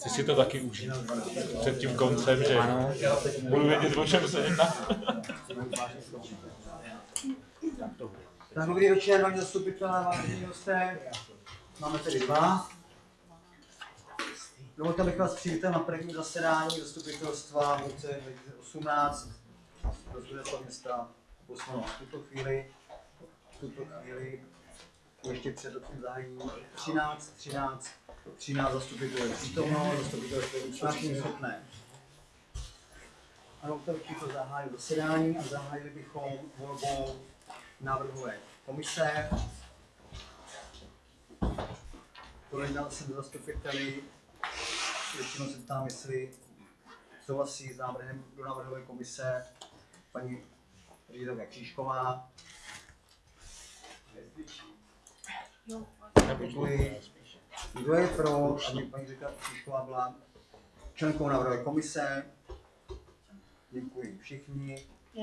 Chci si to taky užít před tím koncem, že budu vědět, o čem se jedná. Tak dobrý večer, vážení zastupitelé, vážení hosté. Máme tedy dva. Dovolte, abych vás přivítal na první zasedání zastupitelstva v roce 2018 zastupitelstva města Bosmanu. V tuto chvíli ještě před rokem zahájení 13 zastupitelů je přítomno, zastupitelstvo je usnášení schopné. A dovolte, abych to zahájil zasedání a zahájili bychom volbou návrhové komise. Projednal jsem zastupiteli, většinou se ptám, jestli souhlasí s návrhem do návrhové komise paní ředitelka Křížková. Děkuji. Kdo je pro, aby paní ředitelka Křížková byla členkou návrhové komise? Děkuji. Všichni.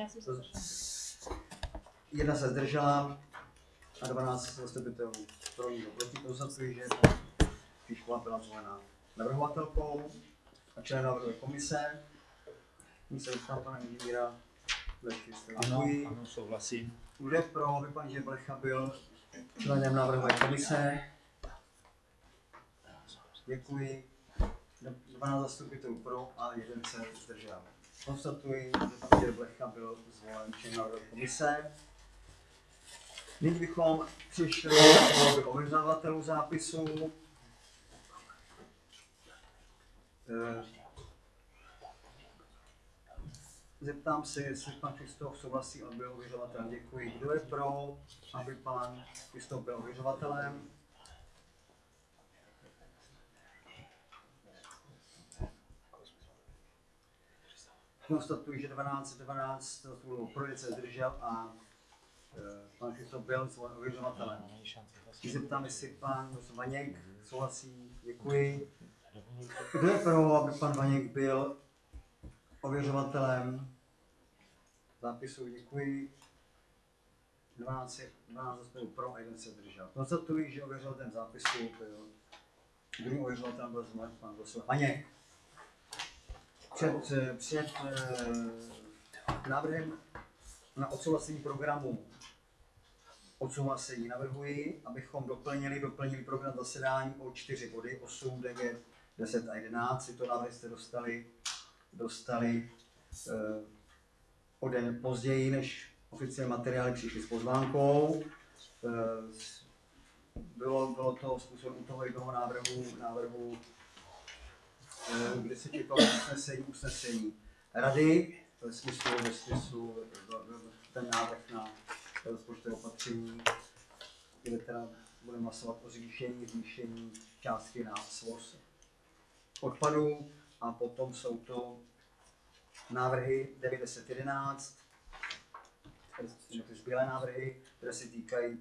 Jedna se zdržela a 12 zastupitelů pro ní proti. Konstatuji, že Křížková byla zvolena navrhovatelkou a člen návrhové komise. Nyní se dostává pana inženýra Blechy. Ano, souhlasím. Kdo je pro, aby pan inženýr Blecha byl členem návrhové komise? Děkuji. 12 zastupitelů pro a jeden se zdržel. Konstatuji, že pan inženýr Blecha byl zvolen členem návrhové komise. Nyní bychom přišli k ověřovatelů zápisu. Zeptám se, jestli pan Kristof souhlasí, aby byl ověřovatelem. Děkuji. Kdo je pro, aby pan Kristof byl ověřovatelem? Konstatuji, že 12 pro se zdržel a pan Kristof byl zvolen ověřovatelem. Zeptám, jestli pan Vaněk souhlasí. Děkuji. Kdo je pro, aby pan Vaněk byl ověřovatelem zápisu? Děkuji. 12 zastupitelů pro a jeden se zdržel. Konstatuji, že ověřovatelem zápisu byl druhým ověřovatelem byl zvolen pan Vaněk. Před návrhem na odsouhlasení programu navrhuji, abychom doplnili program zasedání o 4 body, 8, 9, 10 a 11. Tyto návrhy jste dostali o den později, než oficiální materiály přišly s pozvánkou. Bylo to způsobem u toho jednoho návrhu, kde se čekalo usnesení rady, ve smyslu ten návrh na rozpočtové opatření, kde teda budeme hlasovat o zvýšení částky na svoz odpadů, a potom jsou to návrhy 9, 10, 11, zbylé návrhy, které se týkají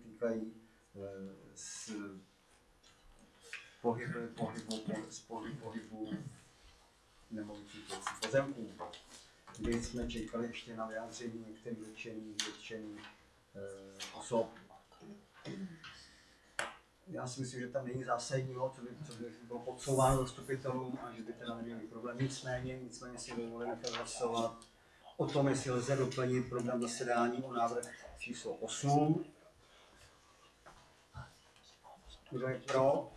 pohybu nemovitých pozemků, kdy jsme čekali ještě na vyjádření některých dotčených osob. Já si myslím, že tam není zásadního, co by bylo podsouváno zastupitelům a že by teda neměli problém. Nicméně si dovolím nechat hlasovat o tom, jestli lze doplnit program zasedání o návrh číslo 8. Kdo je pro?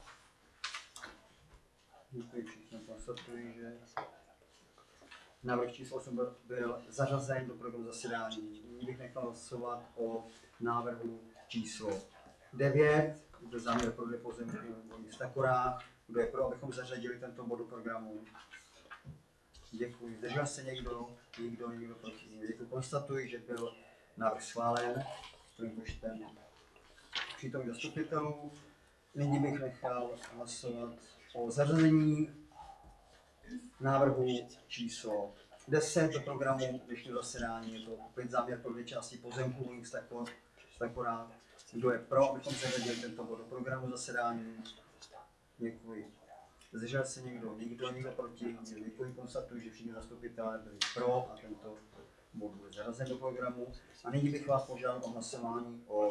Děkuji, všichni konstatuji, že návrh číslo 8 byl zařazen do programu zasedání. Nyní bych nechal hlasovat o návrhu číslo 9, kde záměr prodej pozemků v města Korák. Kdo je pro, abychom zařadili tento bod do programu? Děkuji. Zdržel se někdo? Nikdo proti. Děkuji. Konstatuji, že byl návrh schválen s plným počtem přítomných zastupitelů. Nyní bych nechal hlasovat o zařazení návrhu číslo 10 do programu dnešního zasedání. Je to opět záměr pro 2 části pozemků města Korák. Kdo je pro, abychom zařadili tento bod do programu zasedání? Děkuji. Zdržel se někdo? Nikdo proti. Děkuji, konstatuji, že všichni zastupitelé byli pro a tento bod bude zařazen do programu. A nyní bych vás požádal o hlasování o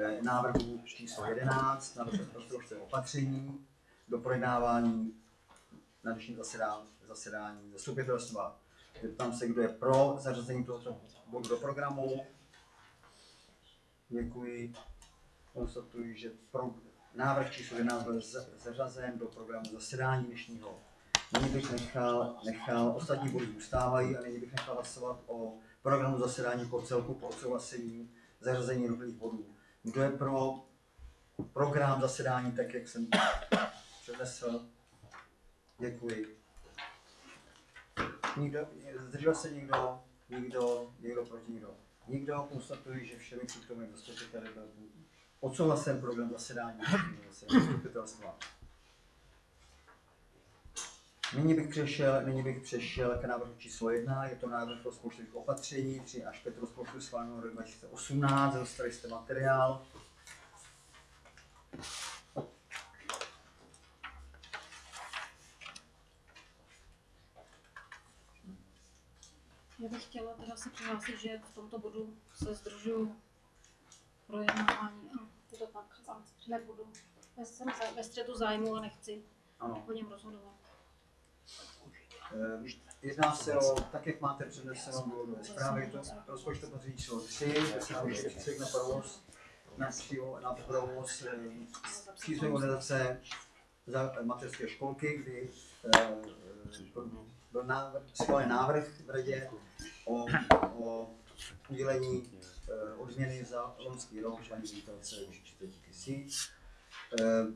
návrhu číslo 11, návrh rozpočtového opatření do projednávání na dnešním zasedání zastupitelstva. Zeptám se, kdo je pro zařazení tohoto bodu do programu. Děkuji. Konstatuji, že návrh číslo 11 byl zařazen do programu zasedání dnešního. Nyní bych nechal ostatní body zůstávají a nyní bych nechal hlasovat o programu zasedání po celku po odsouhlasení zařazení jednotlivých bodů. Kdo je pro program zasedání tak, jak jsem přednesl? Děkuji. Zdržel se někdo? Někdo proti nikdo? Nikdo. Konstatuji, že všemi přítomnými zastupiteli byl odsouhlasen program zasedání zastupitelstva. Nyní bych přešel k návrhu číslo 1, je to návrh rozpočtových opatření, 3 až 5 rozpočtu schváleného roku 2018, dostali jste materiál. Já bych chtěla teda se přihlásit, že v tomto bodu se zdržuju projednávání a to tak a nebudu. Já jsem ve střetu zájmu a nechci o něm rozhodovat. Jedná se o, tak jak máte předneseno v důvodové zprávě, je to rozpočtové opatření číslo 3, na provoz příslušné organizace za mateřské školky, kdy byl schválen návrh v radě o udělení odměny za loňský rok paní ředitelce 40 000.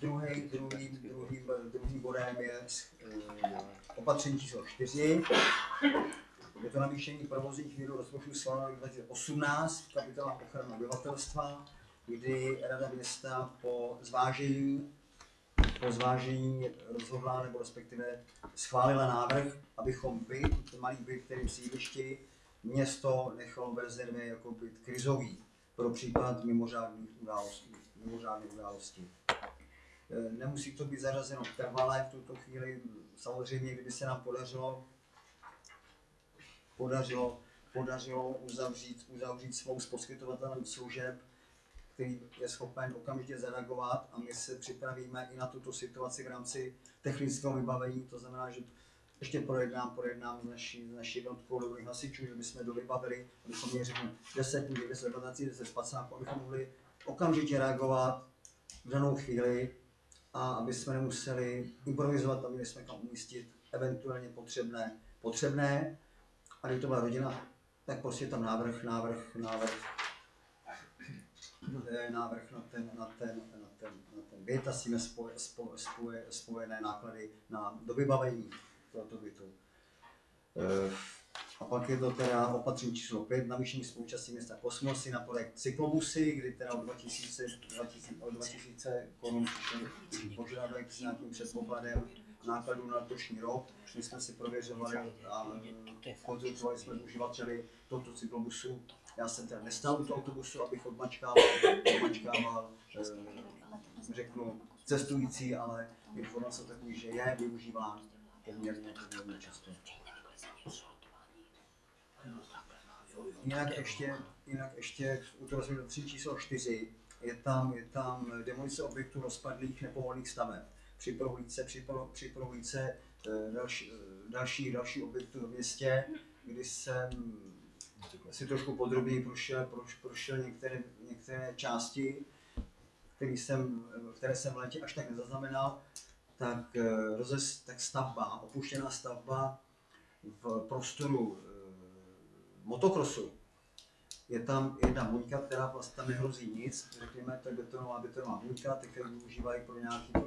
Druhým bodem je opatření číslo 4. Je to navýšení provozních výdajů rozpočtu schváleného 2018, kapitola ochrany obyvatelstva, kdy Rada města po zvážení rozhodla, nebo respektive schválila návrh, abychom malý byt, kterým sídlišti město nechalo v rezervě jako byt krizový pro případ mimořádných událostí. Nemusí to být zařazeno trvalé v tuto chvíli. Samozřejmě, kdyby se nám podařilo uzavřít spolu s poskytovatelem služeb, který je schopen okamžitě zareagovat a my se připravíme i na tuto situaci v rámci technického vybavení. To znamená, že ještě projednám s naší jednotkou dobrých hasičů, že bychom dovybavili, abychom měli 10 mužů, 10 batací, 10 spacáků, abychom mohli okamžitě reagovat v danou chvíli a aby jsme nemuseli improvizovat a měli jsme kam umístit eventuálně potřebné. A když to byla rodina, tak prostě tam návrh na ten byt a s tím spojené náklady na dovybavení tohoto bytu. A pak je to teda opatření číslo 5, navýšení spoluúčasti města Kosmosy na projekt cyklobusy, kdy teda o 2000 korun požádavek s nějakým předpokladem nákladů na letošní rok. My jsme si prověřovali a konzultovali jsme s uživateli tohoto cyklobusu. Já jsem teda nestál u toho autobusu, abych odmačkával řeknu, cestující, ale informace takový, že je využíván poměrně často. Jinak ještě u toho rozhodnutí číslo 4 je tam demolice objektů rozpadlých nepovolených staveb. Připravují se další objekty v městě, kdy jsem si trošku podrobněji prošel některé části, které jsem v létě až tak nezaznamenal, tak opuštěná stavba v prostoru motokrosu. Je tam jedna buňka, která vlastně tam nehrozí nic, řekněme, to je betonová buňka, ty které využívají pro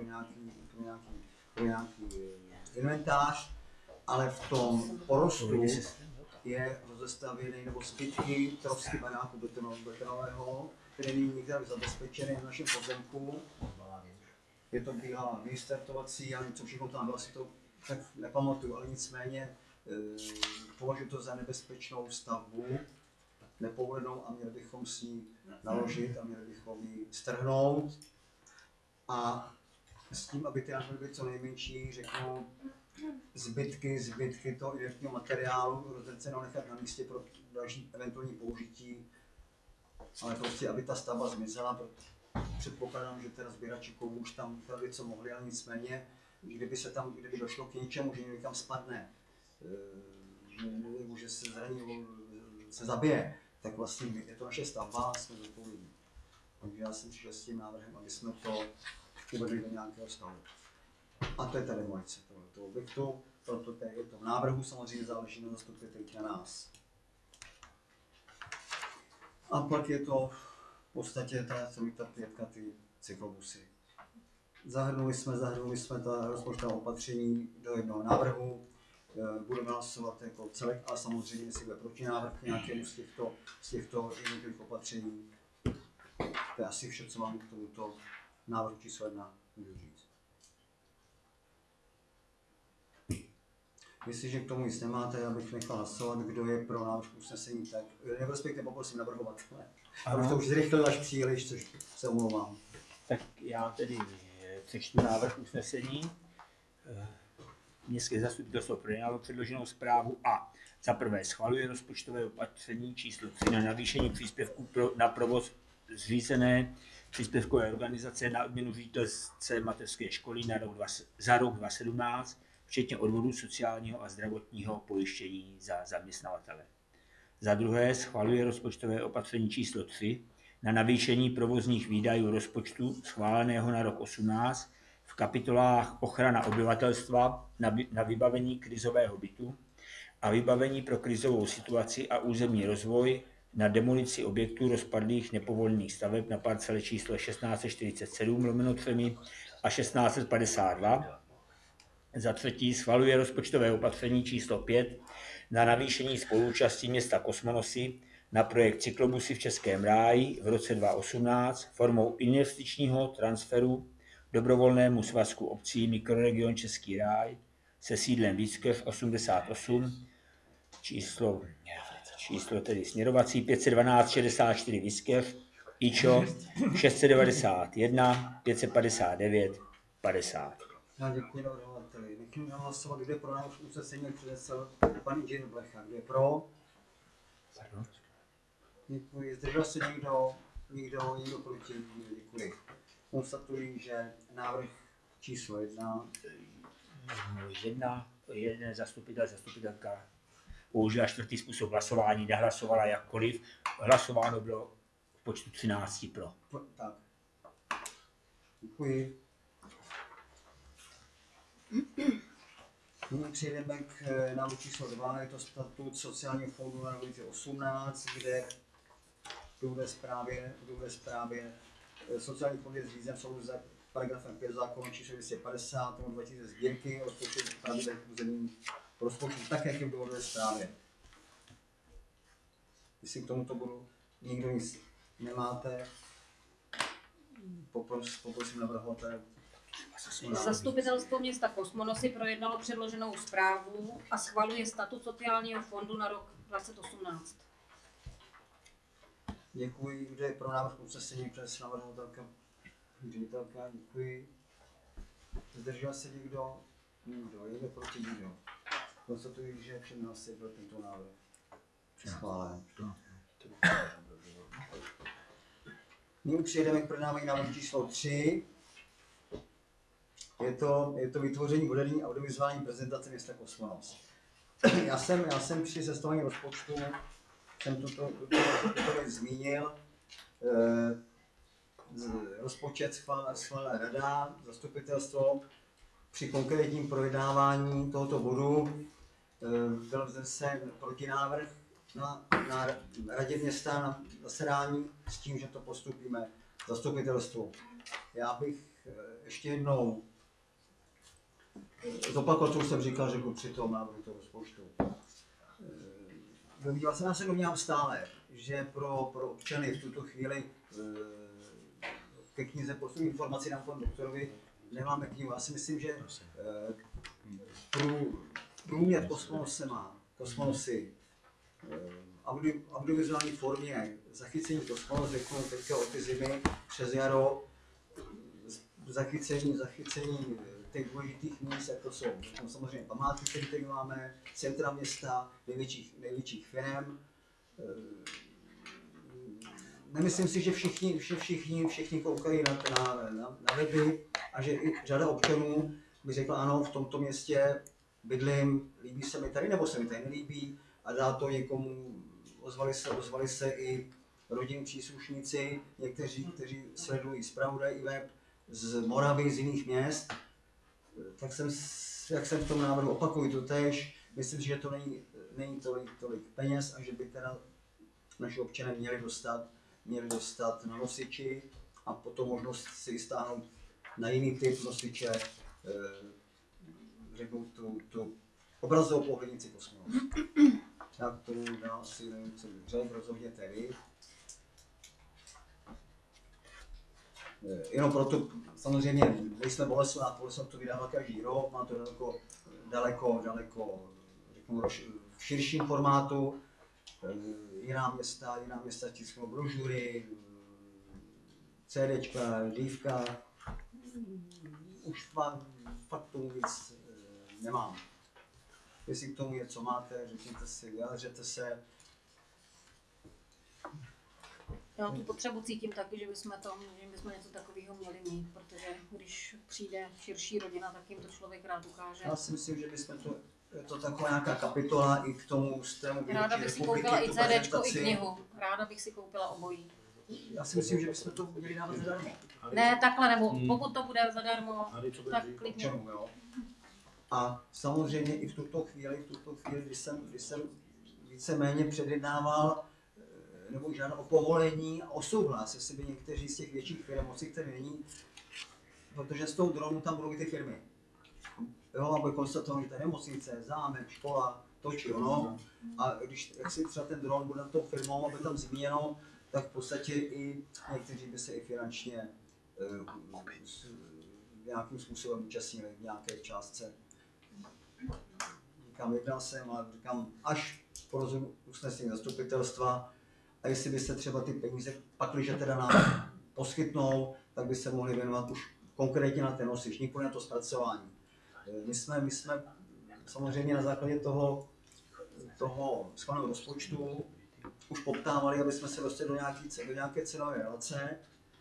nějaký inventář, ale v tom porostu je rozestavěný nebo zbytky trosky baráku betonového, který není nikde zabezpečený na našem pozemku. Je to bývalá vystartovací a něco všechno tam bylo, asi to tak nepamatuju, ale nicméně považuji to za nebezpečnou stavbu, nepovolenou a měli bychom s ní naložit a měli bychom ji strhnout. A s tím, aby ty náklady byly co nejmenší, řeknu, zbytky toho inertního materiálu rozdrceno nechat na místě pro další eventuální použití, ale prostě, aby ta stavba zmizela, předpokládám, že teda sběrači kovů už tam ukradli, co mohli, ale nicméně kdyby došlo k něčemu, že někam spadne, nebo že se zraní, se zabije, tak vlastně je to naše stavba, jsme zodpovědní. Takže já jsem přišel s tím návrhem, aby jsme to uvedli do nějakého stavu. A to je ta demolice toho objektu, proto je to v návrhu, samozřejmě záleží na zastupitelích na nás. A pak je to v podstatě ta pětka, ty cyklobusy. Zahrnuli jsme ta rozpočtová opatření do jednoho návrhu, budeme hlasovat jako celek, ale samozřejmě, jestli bude protinávrh k nějakému z těchto jednotlivých opatření. To je asi vše, co vám k tomuto návrhu číslo 1 můžu říct. Jestliže k tomu nic nemáte, já bych nechal hlasovat, kdo je pro návrh usnesení, tak respektive poprosím navrhovatele. Abych to už zrychlil až příliš, což se omlouvám. Tak já tedy přečtu návrh usnesení. Městské zastupitelstvo projednalo předloženou zprávu a za prvé schvaluje rozpočtové opatření číslo 3 na navýšení příspěvků na provoz zřízené příspěvkové organizace na odměnu ředitelce mateřské školy za rok 2017, včetně odvodů sociálního a zdravotního pojištění za zaměstnavatele. Za druhé schvaluje rozpočtové opatření číslo 3 na navýšení provozních výdajů rozpočtu schváleného na rok 18 v kapitolách ochrana obyvatelstva na vybavení krizového bytu a vybavení pro krizovou situaci a územní rozvoj na demolici objektů rozpadlých nepovolených staveb na parcele číslo 1647/3 a 1652. Za třetí schvaluje rozpočtové opatření číslo 5 na navýšení spoluúčasti města Kosmonosy na projekt Cyklobusy v Českém ráji v roce 2018 formou investičního transferu dobrovolnému svazku obcí Mikroregion Český ráj se sídlem Víckev 88, číslo tedy směrovací 512 64 Víckev, IČO 691 559 50. Já děkuji navrhovateli. Nechám hlasovat, kdo je pro návrh usnesení přednesl pan inženýr Blecha. Kdo je pro? Děkuji. Zdržel se někdo? Nikdo proti? Děkuji. Konstatuji, že návrh číslo 1. Jeden zastupitelka použila čtvrtý způsob hlasování, nehlasovala jakkoliv. Hlasováno bylo v počtu 13 pro. Tak. Děkuji. Nyní přejdeme k návrhu číslo 2, je to statut sociálního fondu na rok 2018, kde v zprávě sociální fond je zřízen v souladu s paragrafem 5 zákona číslo 250 2000 sbírky rozpočtu pravidel územní rozpočtu, tak jak je v důvodové zprávě. Jestli k tomuto bodu nikdo nic nemáte, poprosím navrhovatele. Zastupitelstvo města Kosmonosy projednalo předloženou zprávu a schvaluje statut sociálního fondu na rok 2018. Děkuji. Kdo je pro návrh usnesení přes navrhovatelka? Ředitelka, děkuji. Zdržel se někdo? Nikdo. Je proti nikdo. Konstatuji, že všem hlasy byl tento návrh schválen. Nyní přejdeme k projednávání návrhu číslo 3. Je to vytvoření moderní audiovizuální prezentace města Kosmonos. Já jsem při sestavování rozpočtu jsem tuto věc zmínil. Rozpočet schválila rada, zastupitelstvo. Při konkrétním projednávání tohoto bodu byl vznesen protinávrh na radě města na zasedání s tím, že to postupíme zastupitelstvu. Já bych ještě jednou zopakoval, co už jsem říkal, řekl při tom návrhu toho rozpočtu. Já se domnívám stále, že pro občany v tuto chvíli ke knize postup informací na panu doktorovi nemáme knihu. Já si myslím, že průměr Kosmonosy audiovizuální formě zachycení Kosmonos, řeknu teďka od ty zimy přes jaro, zachycení těch důležitých míst, jako jsou samozřejmě památky, které máme, centra města, největších firm. Nemyslím si, že všichni koukají na weby a že i řada občanů by řekl ano, v tomto městě bydlím, líbí se mi tady, nebo se mi tady nelíbí a dá to někomu, ozvali se i rodinní příslušníci, někteří, kteří sledují zpravodaj i web z Moravy, z jiných měst, tak jak jsem v tom návrhu opakuju to též, myslím, že to není tolik peněz a že by teda naši občané měli dostat na nosiči a potom možnost si stáhnout na jiný typ nosiče, řeknu tu obrazovou pohlednici Kosmos. Já k tomu asi nevím, co bych řekl, rozhodněte vy. Jenom proto, samozřejmě, nejsme Boleslav, Boleslav to vydává každý rok, má to daleko řeknu, v širším formátu. Jiná města tisknou brožury, CDčka, dívka. Už vám fakt tomu nic nemám. Jestli k tomu něco máte, řekněte si, vyjádřete se. Já tu potřebu cítím taky, že bychom něco takového měli mít, protože když přijde širší rodina, tak jim to člověk rád ukáže. Já si myslím, že bychom to taková nějaká kapitola i k tomu systému. Ráda bych si koupila i CDčko, i knihu. Ráda bych si koupila obojí. Já si myslím, že bychom to měli dávat zadarmo. Ne, takhle, nebo pokud to bude zadarmo, tak klidně. A samozřejmě i v tuto chvíli, když jsem víceméně předjednával nebo žádal o povolení a o souhlas, jestli by někteří z těch větších firm, moci, které není, protože z toho dronu tam budou i ty firmy. Jo, aby konstatoval, že to je nemocnice, zámek, škola, to či ono. A jak si třeba ten dron bude na tou firmou, aby tam zmíněno, tak v podstatě i někteří by se i finančně nějakým způsobem účastnili v nějaké částce. Říkám, jednal jsem, ale říkám, až po rozhodu usnesení zastupitelstva, a jestli byste třeba ty peníze, pakliže teda nám poskytnou, tak by se mohli věnovat už konkrétně na ten nosič, nikoli na to zpracování. My jsme samozřejmě na základě toho schváleného rozpočtu už poptávali, aby jsme se dostali do nějaké cenové relace.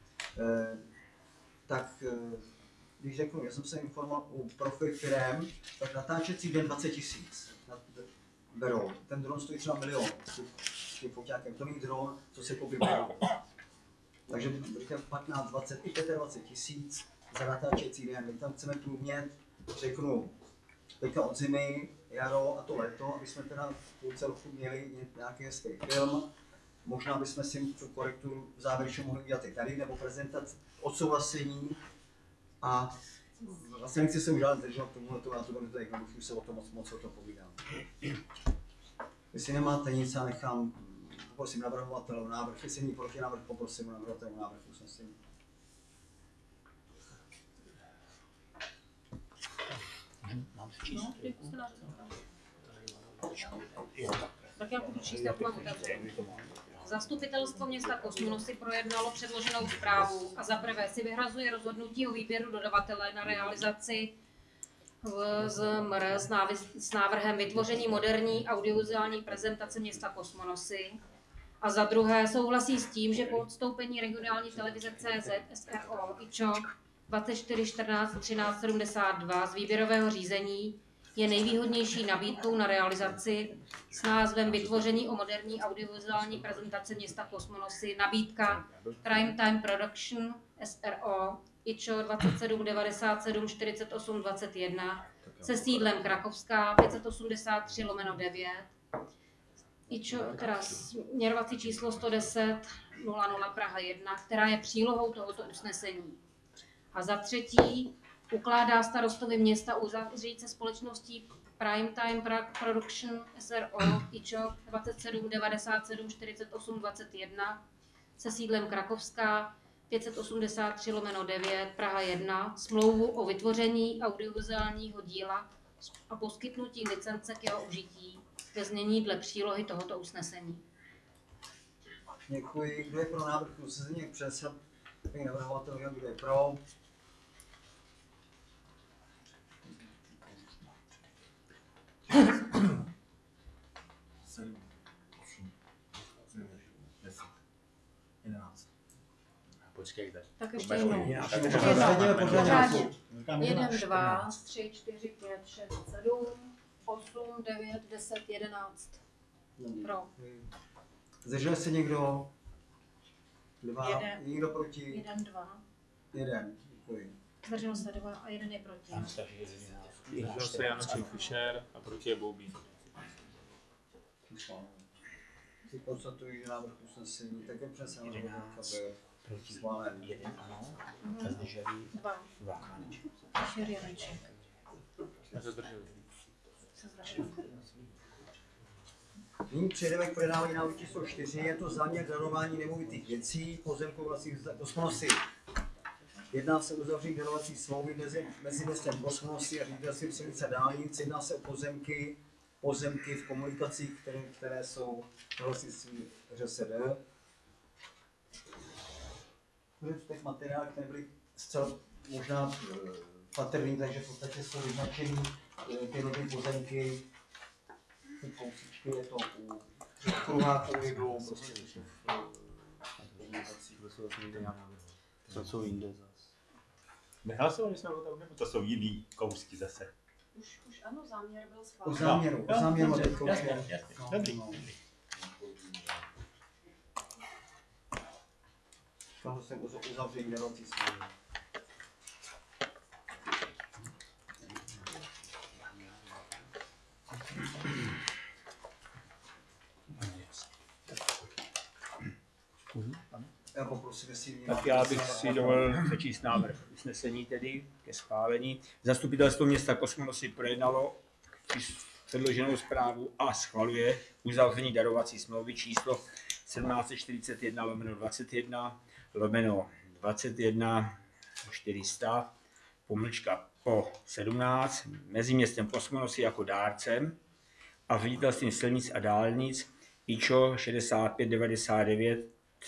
Tak když řeknu, já jsem se informoval u profil firem, tak natáčecí den 20 000 berou. Ten dron stojí třeba 1 000 000. Tím foťákem, to není dron, co se koupí berou. Takže 15, 20 i 25 000 za natáčecí den. My tam chceme průmět, řeknu, teďka od zimy, jaro a to léto, aby jsme teda v půlce roku měli nějaký hezký film. Možná bychom si tu korekturu závěrečně mohli udělat i tady, nebo prezentaci, odsouhlasení. A vlastně nechci se už dál držet k tomuhle, já to budu tady jednoduchý, už se o tom moc o tom povídám. Jestli nemáte nic, já nechám, poprosím navrhovatelů návrh, jestli není proti návrh, poprosím navrhovatelů návrh usnesení. Mám se číst? Tak já budu číst, jak mám otevřený. Zastupitelstvo města Kosmonosy projednalo předloženou zprávu a zaprvé si vyhrazuje rozhodnutí o výběru dodavatele na realizaci s návrhem vytvoření moderní audiovizuální prezentace města Kosmonosy a za druhé souhlasí s tím, že po odstoupení regionální televize CZ SRO IČO 2414 1372 z výběrového řízení je nejvýhodnější nabídkou na realizaci s názvem Vytvoření o moderní audiovizuální prezentace města Kosmonosy nabídka Prime Time Production SRO IČO 2797 48 21 se sídlem Krakovská 583/9 IČO, teda směrovací číslo 110 00 Praha 1, která je přílohou tohoto usnesení. A za třetí ukládá starostovi města uzavřít se společností Prime Time Production SRO IČO 2797 48 21 se sídlem Krakovská 583/9 Praha 1 smlouvu o vytvoření audiovizuálního díla a poskytnutí licence k jeho užití ve znění dle přílohy tohoto usnesení. Děkuji. Kdo je pro návrh usnesení? Přesad navrhovatel, kdo je pro? Počkejte. Tak ještě jednou. Pořádně. 1, 2, 3, 4, 5, 6, 7, 8, 9, 10, 11. Pro. Zdržel se někdo? 2. Jeden. Někdo proti? 1, 2. 1. Děkuji. Zdržel se 2 a 1 je proti. Zdržel se Janoček Fischer a proti je Boubín. Si konstatuji, že návrh usnesení tak je přesně byl schválen. 1 ano. A zdrželi 2. 2. Fischer Janeček. Já se zdržel. Se zdržel. Nyní přejdeme k projednávání návrhu číslo 4. Je to záměr darování nemovitých věcí, pozemků vlastních Kosmonosy. Jedná se o uzavření darovací smlouvy mezi městem Kosmonosy a ředitelstvím silnic a dálnic. Jedná se o pozemky v komunikacích, které jsou vlastnictví ŘSD. Byly to těch materiálů, které byly zcela možná patrný, takže v podstatě jsou vyznačený ty nové pozemky. Ty kousíčky je to u kruháků jdou prostě To jsou jinde zase. Nehlasovali jsme o tom, nebo to jsou jiný kousky zase? Už ano, záměr byl o schválen. záměru Jasně, teď jasně. Dobrý. Tohle jsem uzavření darovací smlouvy. Já poprosím, jestli Tak já bych si dovolil přečíst návrh usnesení tedy ke schválení. Zastupitelstvo města Kosmonosy projednalo předloženou zprávu a schvaluje uzavření darovací smlouvy číslo 1741/21/21 400 po 17 mezi městem Kosmonosy jako dárcem a ředitelstvím silnic a dálnic IČO 6599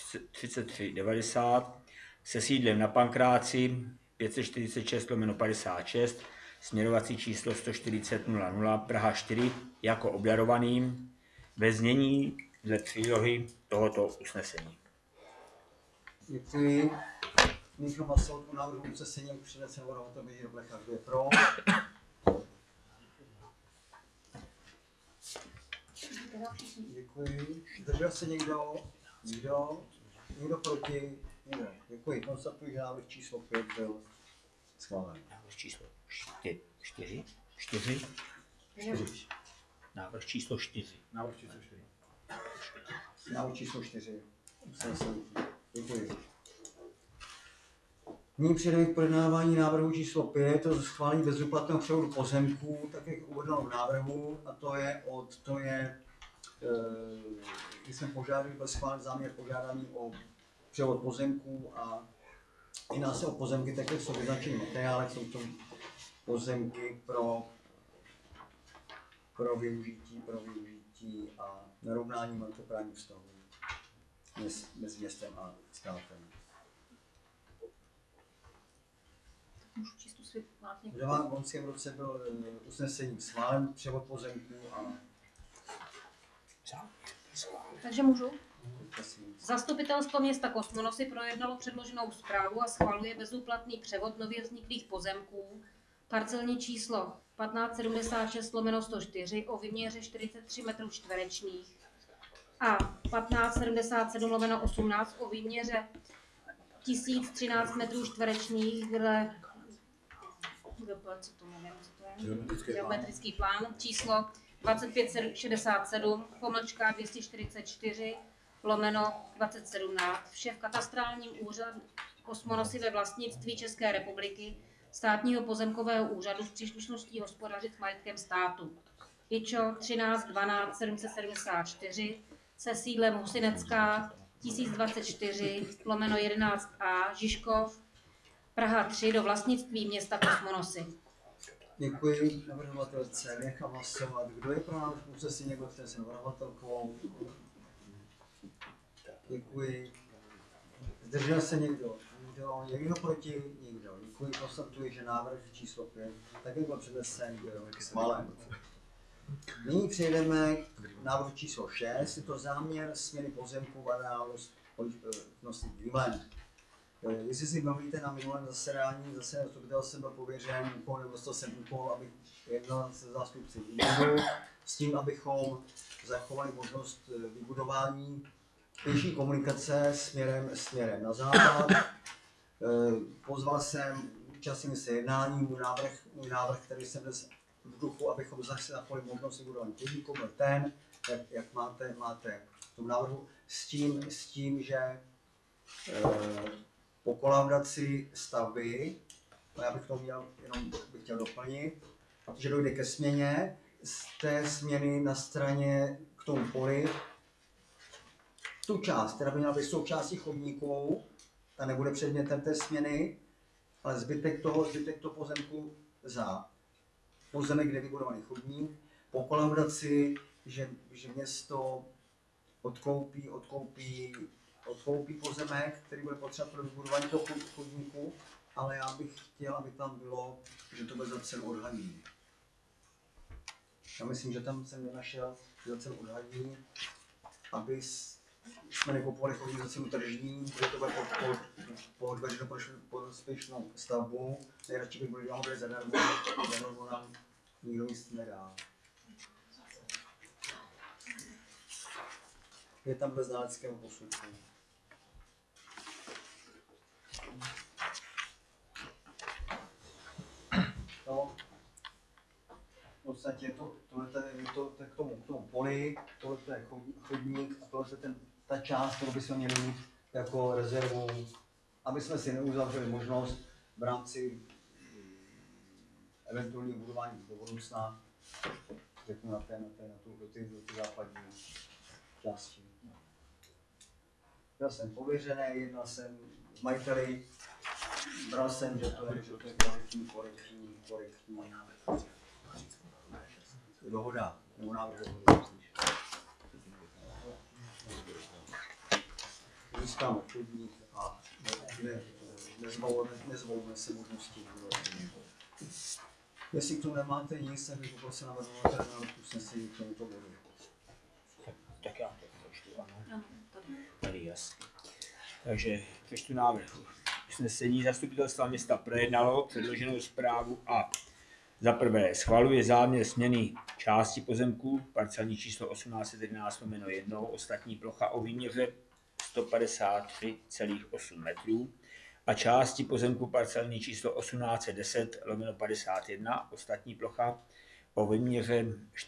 3390 se sídlem na Pankráci 546/56 směrovací číslo 140 00 Praha 4 jako obdarovaným ve znění dle přílohy tohoto usnesení. Děkuji. Nyní hlasovat o návrhu usnesení přednese navrhovatel Jiří Doblecha. Kdo je pro? Děkuji. Zdržel se někdo? Nikdo? Nikdo proti? Nikdo. Děkuji. Konstatuji, že návrh číslo 5 byl schválen. Návrh číslo 4. Návrh číslo 4. Návrh číslo 4. Návrh číslo 4. Děkuji. Nyní přejdeme k projednávání návrhu číslo 5, to schválení bezúplatného převodu pozemků, tak jak uvedeno v návrhu, a když jsme požádali, byl schválen záměr požádání o převod pozemků a jedná se o pozemky, tak jak jsou vyznačeny materiály, jsou to pozemky pro využití a narovnání majetkoprávních vztahů mezi městem a státem. Můžu číst tu svůj plátník. V loňském roce byl usnesením schválen převod pozemků a Takže můžu? Zastupitelstvo města Kosmonosy projednalo předloženou zprávu a schvaluje bezúplatný převod nově vzniklých pozemků parcelní číslo 1576/104 o vyměře 43 metrů čtverečních a 1577/18 o výměře 1013 metrů čtverečních, kde co to nevím, co to je? Geometrický plán číslo 2567/244/2017, vše v katastrálním úřadu Kosmonosy ve vlastnictví České republiky, státního pozemkového úřadu s příslušností hospodařit s majetkem státu. IČO 13 12 774 se sídlem Husinecká 1024/11A Žižkov, Praha 3 do vlastnictví města Kosmonosy. děkuji navrhovatelce. Nechám hlasovat. Kdo je pro návrh usnesení, někdo chce se navrhovatelkou? Děkuji. Zdržel se někdo? Někdo proti? Nikdo. Děkuji. Konstatuji, že návrh číslo 5, tak jak byl přednesen, byl schválen. Nyní přejdeme k návrhu číslo 6. Je to záměr směny pozemků v areálu nosí Greenland. Jestli si bavíte, na minulém zasedání zase zastupitelstvo byl pověřen úkol, nebo dostal jsem úkol, abych jednal se zástupci výboru s tím, abychom zachovali možnost vybudování pěší komunikace směrem na západ. Pozval jsem, účastnil se jednání, můj návrh, který jsem dnes v duchu, abychom zase zachovali možnost vybudování chodníku, byl ten, jak máte v tom návrhu, s tím, že po kolaudaci stavby, a já bych to měl, jenom bych chtěl doplnit, že dojde ke směně, z té směny na straně k tomu poli, tu část, která by měla být součástí chodníků, ta nebude předmětem té směny, ale zbytek toho pozemku za pozemek, kde je vybudovaný chodník, po kolaudaci, že město odkoupí pozemek, který bude potřeba pro vybudování toho chodníku, ale já bych chtěl, aby tam bylo, že to bude za cenu odhadění. Já myslím, že tam jsem nenašel za cenu odhadění, aby jsme nekupovali chodník za cenu tržní, že to bude po veřejnou prospěšnou stavbu. Nejradši bych byl dělat zadarmo nám nikdo nic nedá. Je tam bez znaleckého posudku. No, v podstatě tohle je k tomu poli, tohle je chodník a tohle je ta část, kterou bychom měli mít jako rezervu, aby jsme si neuzavřeli možnost v rámci eventuálního budování do budoucna, řeknu do ty západní části. Byl jsem pověřený, jednal jsem s majiteli, bral jsem, že to je korektní dohoda, nebo návrh dohody. Získáme chodník a nezvolíme se možnosti. Jestli k tomu nemáte nic, tak bych poprosil navrhovatele na usnesení k tomuto bodu. Tak já to přečtu, ano. Tady jasně. Takže přečtu návrh. Usnesení zastupitelstva města projednalo předloženou zprávu a za prvé schvaluje záměr směny části pozemků, parcelní číslo 1811/1, ostatní plocha o výměře 153,8 metrů a části pozemku parcelní číslo 1810/51, ostatní plocha o výměře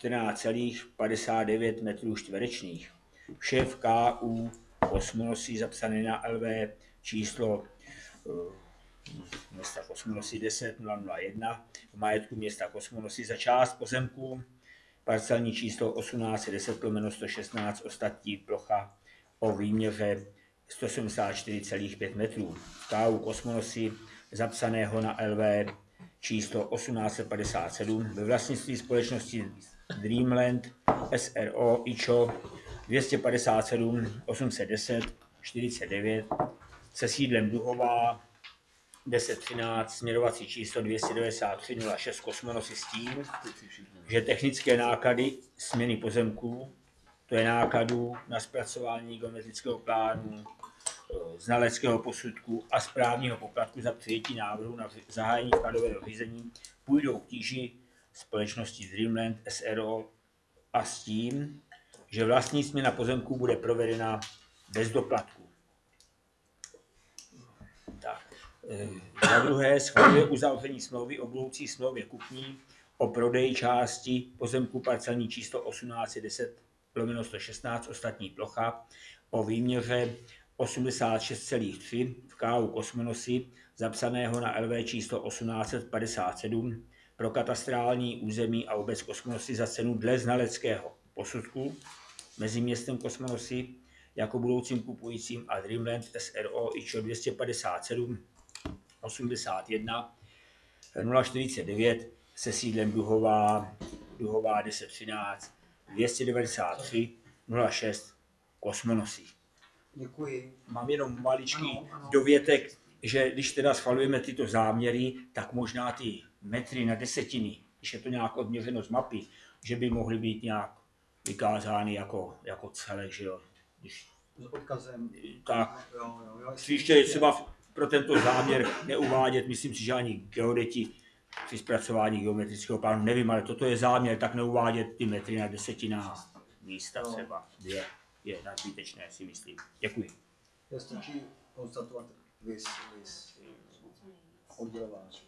14,59 metrů čtverečních. Vše v KU Kosmonosy zapsané na LV číslo města Kosmonosy 10 001 v majetku města Kosmonosy za část pozemku parcelní číslo 1810/116, ostatní plocha o výměře 174,5 metrů. KU Kosmonosy zapsaného na LV číslo 1857 ve vlastnictví společnosti Dreamland SRO IČO 257 810 49 se sídlem Duhová 1013 směrovací číslo 293 06 Kosmonosy s tím, že technické náklady směny pozemků, to je nákladů na zpracování geometrického plánu, znaleckého posudku a správního poplatku za přijetí návrhu na zahájení vkladového řízení, půjdou k tíži společnosti Dreamland SRO a s tím, že vlastní směna pozemků bude provedena bez doplatku. Tak. Za druhé schvaluje uzavření smlouvy o budoucí smlouvě kupní o prodeji části pozemku parcelní číslo 1810/116, ostatní plocha o výměře 86,3 v KU Kosmonosy zapsaného na LV číslo 1857 pro katastrální území a obec Kosmonosy za cenu dle znaleckého posudku mezi městem Kosmonosy jako budoucím kupujícím a Dreamland SRO IČO 257 81 049 se sídlem Duhová 1013 293 06 Kosmonosy. Děkuji. Mám jenom maličký dovětek, že když teda schvalujeme tyto záměry, tak možná ty metry na desetiny, když je to nějak odměřeno z mapy, že by mohly být nějak vykázány jako celek, že jo. S odkazem. Tak, Jo. příště je třeba pro tento záměr neuvádět, myslím si, že ani geodeti při zpracování geometrického plánu, nevím, ale toto je záměr, tak neuvádět ty metry na desetinách místa třeba je nadbytečné, si myslím. Děkuji. To stačí konstatovat vys oddělováč.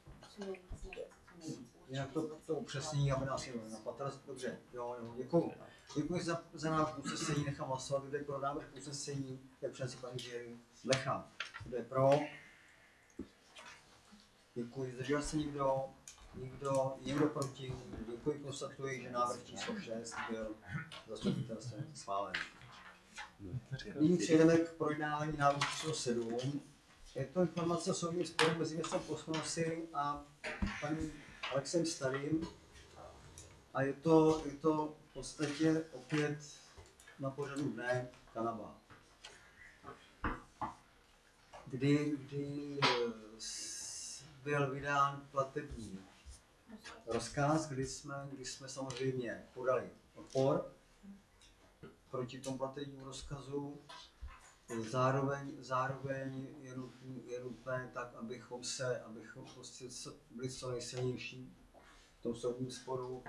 Jinak to upřesnění, aby nás jenom napadlo. Dobře, jo, děkuji. Děkuji za návrh usnesení, nechám hlasovat, kdo je pro návrh usnesení, jak přesně paní Jerry Lecha. Kdo je pro? Děkuji, zdržel se někdo? Někdo proti? Děkuji, konstatuji, že návrh číslo 6 byl zastupitelstvem schválen. Nyní přejdeme k projednávání návrhu číslo 7. Je to informace o soudním sporu mezi městem Kosmonosy a panem Alexem Starým. A je to v podstatě opět na pořadu dne kanaba. Kdy byl vydán platební rozkaz, kdy jsme samozřejmě podali odpor proti tomu platebnímu rozkazu. Zároveň je nutné tak, abychom prostě byli co nejsilnější v tom soudním sporu.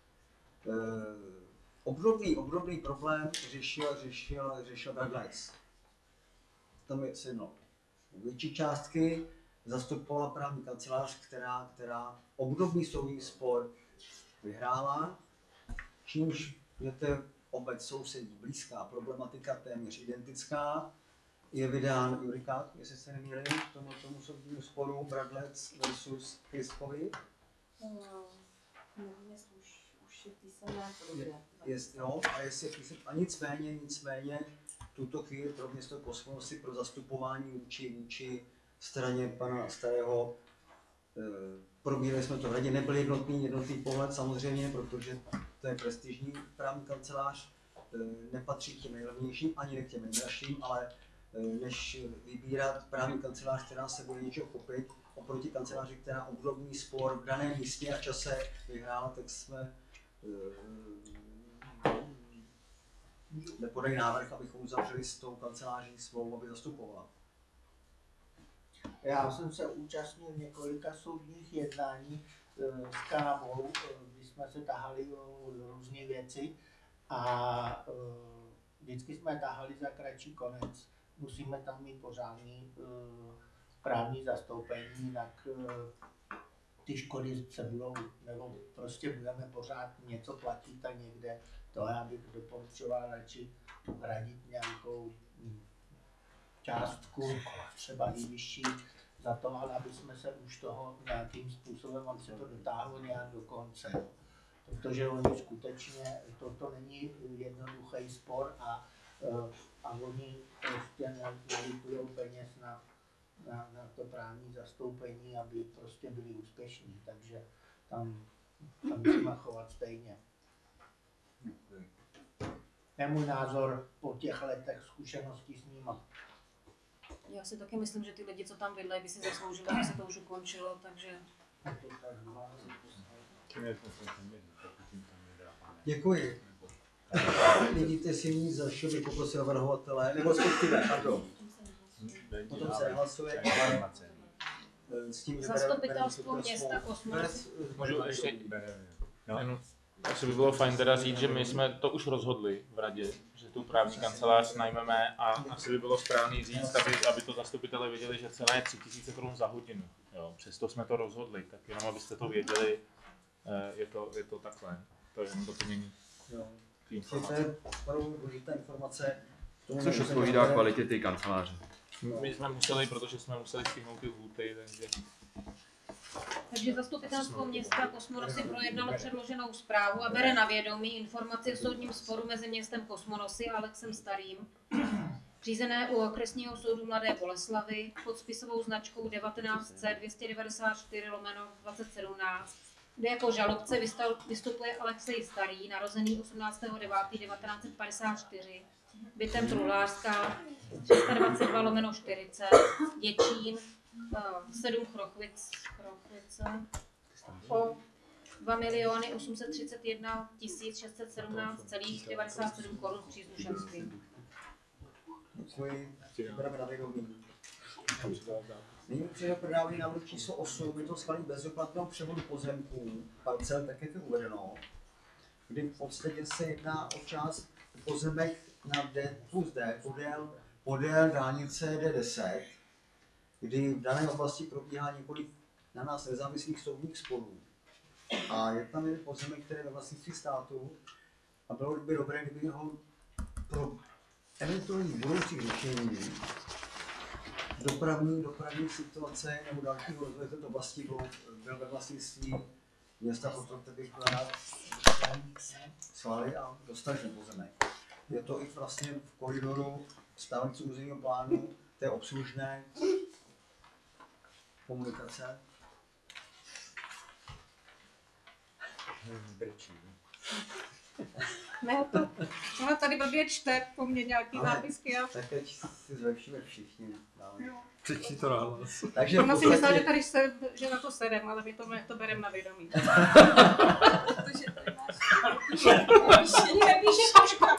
Obdobný problém řešil Douglas. Tam je jedno. Větší částky zastupovala právní kancelář, která obdobný soudní spor vyhrála, čímž je to obec sousedí, blízká, problematika téměř identická. Je vydán judikát, jestli se nemýlím, k tomu soudnímu sporu Bradlec versus Kriskovi. Nevím, jestli už je písané podobě. A nicméně v tuto chvíli pro město Kosmonosy pro zastupování vůči straně pana Starého probírali jsme to v radě, nebyl jednotný pohled samozřejmě, protože to je prestižní právní kancelář, nepatří k těm nejlevnějším, ani k těm nejdražším, ale než vybírat právní kancelář, která se bude něčeho chopit, oproti kanceláři, která obdobný spor v daném místě a čase vyhrála, tak jsme nepodali návrh, abychom uzavřeli s tou kanceláří smlouvu, aby zastupovala. Já jsem se účastnil několika soudních jednání s Kanabou, kdy jsme se tahali o různé věci a vždycky jsme tahali za kratší konec. Musíme tam mít pořádný právní zastoupení, jinak ty škody se budou, nebo prostě budeme pořád něco platit a někde to já bych doporučoval radši hradit nějakou částku, třeba i vyšší, za to, ale aby jsme se už toho nějakým způsobem, aby se to dotáhlo nějak do konce. Protože oni skutečně, toto není jednoduchý spor a oni prostě nalitují peněz na to právní zastoupení, aby prostě byli úspěšní, takže tam musíme chovat stejně. To je můj názor po těch letech zkušeností s nima. Já si taky myslím, že ty lidi, co tam bydlejí, by si zasloužili, aby se to už ukončilo, takže... Děkuji. Vidíte si nic dalšího, bych poprosil navrhovatele, nebo respektive, pardon. Potom se hlasuje. S tím, že Zastupitelstvo města Kosmonosy. Můžu ještě... Asi by bylo fajn teda říct, že my jsme to už rozhodli v radě, že tu právní kancelář najmeme a asi by bylo správný říct, aby to zastupitelé věděli, že cena je 3000 Kč za hodinu. Jo, přesto jsme to rozhodli, tak jenom abyste to věděli, je to takhle. To je jenom doplnění. To je opravdu důležitá informace. Což odpovídá kvalitě té kanceláře. My jsme museli, protože jsme museli stihnout ty lhůty, Takže zastupitelstvo města Kosmonosy projednalo předloženou zprávu a bere na vědomí informaci o soudním sporu mezi městem Kosmonosy a Alexem Starým, řízené u okresního soudu Mladé Boleslavi pod spisovou značkou 19C294/2017, kde jako žalobce vystupuje Alexej Starý, narozený 18.9.1954, bytem Truhlářská 322/40, Děčín, 7 Chrochvice o 2 831 617,97 Kč s příslušenstvím. Děkuji. Bereme na vědomí. Nyní přijde prodávání návrh číslo 8, je to schválení bezúplatného převodu pozemků, parcel, tak jak je uvedeno, kdy v podstatě se jedná o část pozemek na D plus D podél dálnice D10, kdy v dané oblasti probíhá několik na nás nezávislých soudních sporů. A je tam jeden pozemek, který je ve vlastnictví státu a bylo by dobré, kdyby ho pro eventuální budoucí řešení dopravní situace nebo dalšího rozvoje této oblasti byl ve vlastnictví města, proto bych rád schválili a dostali ten pozemek. Je to i vlastně v koridoru stávajícího územního plánu té obslužné komunikace. Ne, to ona tady blbě čte po mně nějaký zápisky. A... Tak teď si zlepšíme všichni. Přečti to ráno. Takže ona si myslela, že tady že na to sedem, ale my to bereme na vědomí. Protože tady máš Nepíše Paška.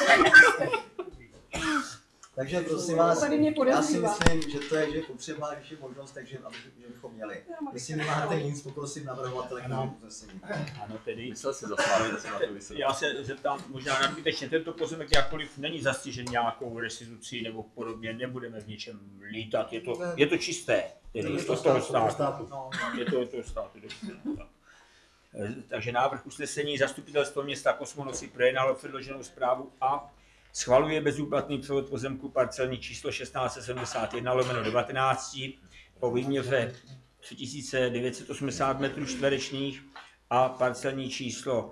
Takže prosím vás, Tady mě já si podezřívá. myslím, že to je potřeba, když je možnost, takže že bychom měli. Jestli nemáte nic, poprosím navrhovatele k nám usnesení. Ano, tedy. Myslel si zasmát, se na to vysvětlit. Já se zeptám, možná nadbytečně, tento pozemek jakkoliv není zastižen nějakou restitucí nebo podobně, nebudeme v něčem lítat, je to čisté, tedy je to z toho státu. Je to toho státu. Takže návrh usnesení zastupitelstvo města Kosmonosy projednalo předloženou zprávu a schvaluje bezúplatný převod pozemku parcelní číslo 1671/19 po výměře 3980 m2 a parcelní číslo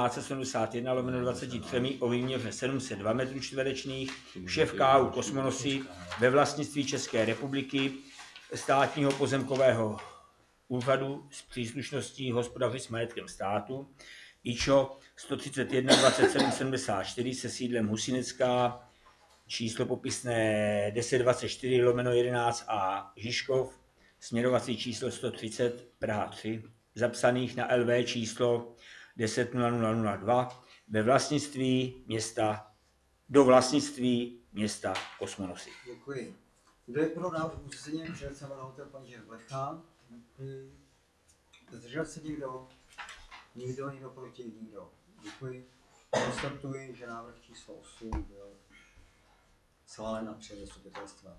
1671/23 o výměře 702 m2, vše v KU Kosmonosy ve vlastnictví České republiky, státního pozemkového úřadu s příslušností hospodařit s majetkem státu, IČO 131 27 74 se sídlem Husinecká, číslo popisné 1024/11 a Žižkov, směrovací číslo 130 Praha 3, zapsaných na LV číslo 100002 ve vlastnictví města, do vlastnictví města Kosmonosy. Děkuji. Kdo je pro návrh usnesení, předseda navrhovatel pan Jiří Blecha? Zdržel se někdo? Nikdo proti, nikdo. Děkuji. Konstatuji, že návrh číslo 8 byl schválen na před zastupitelstvem.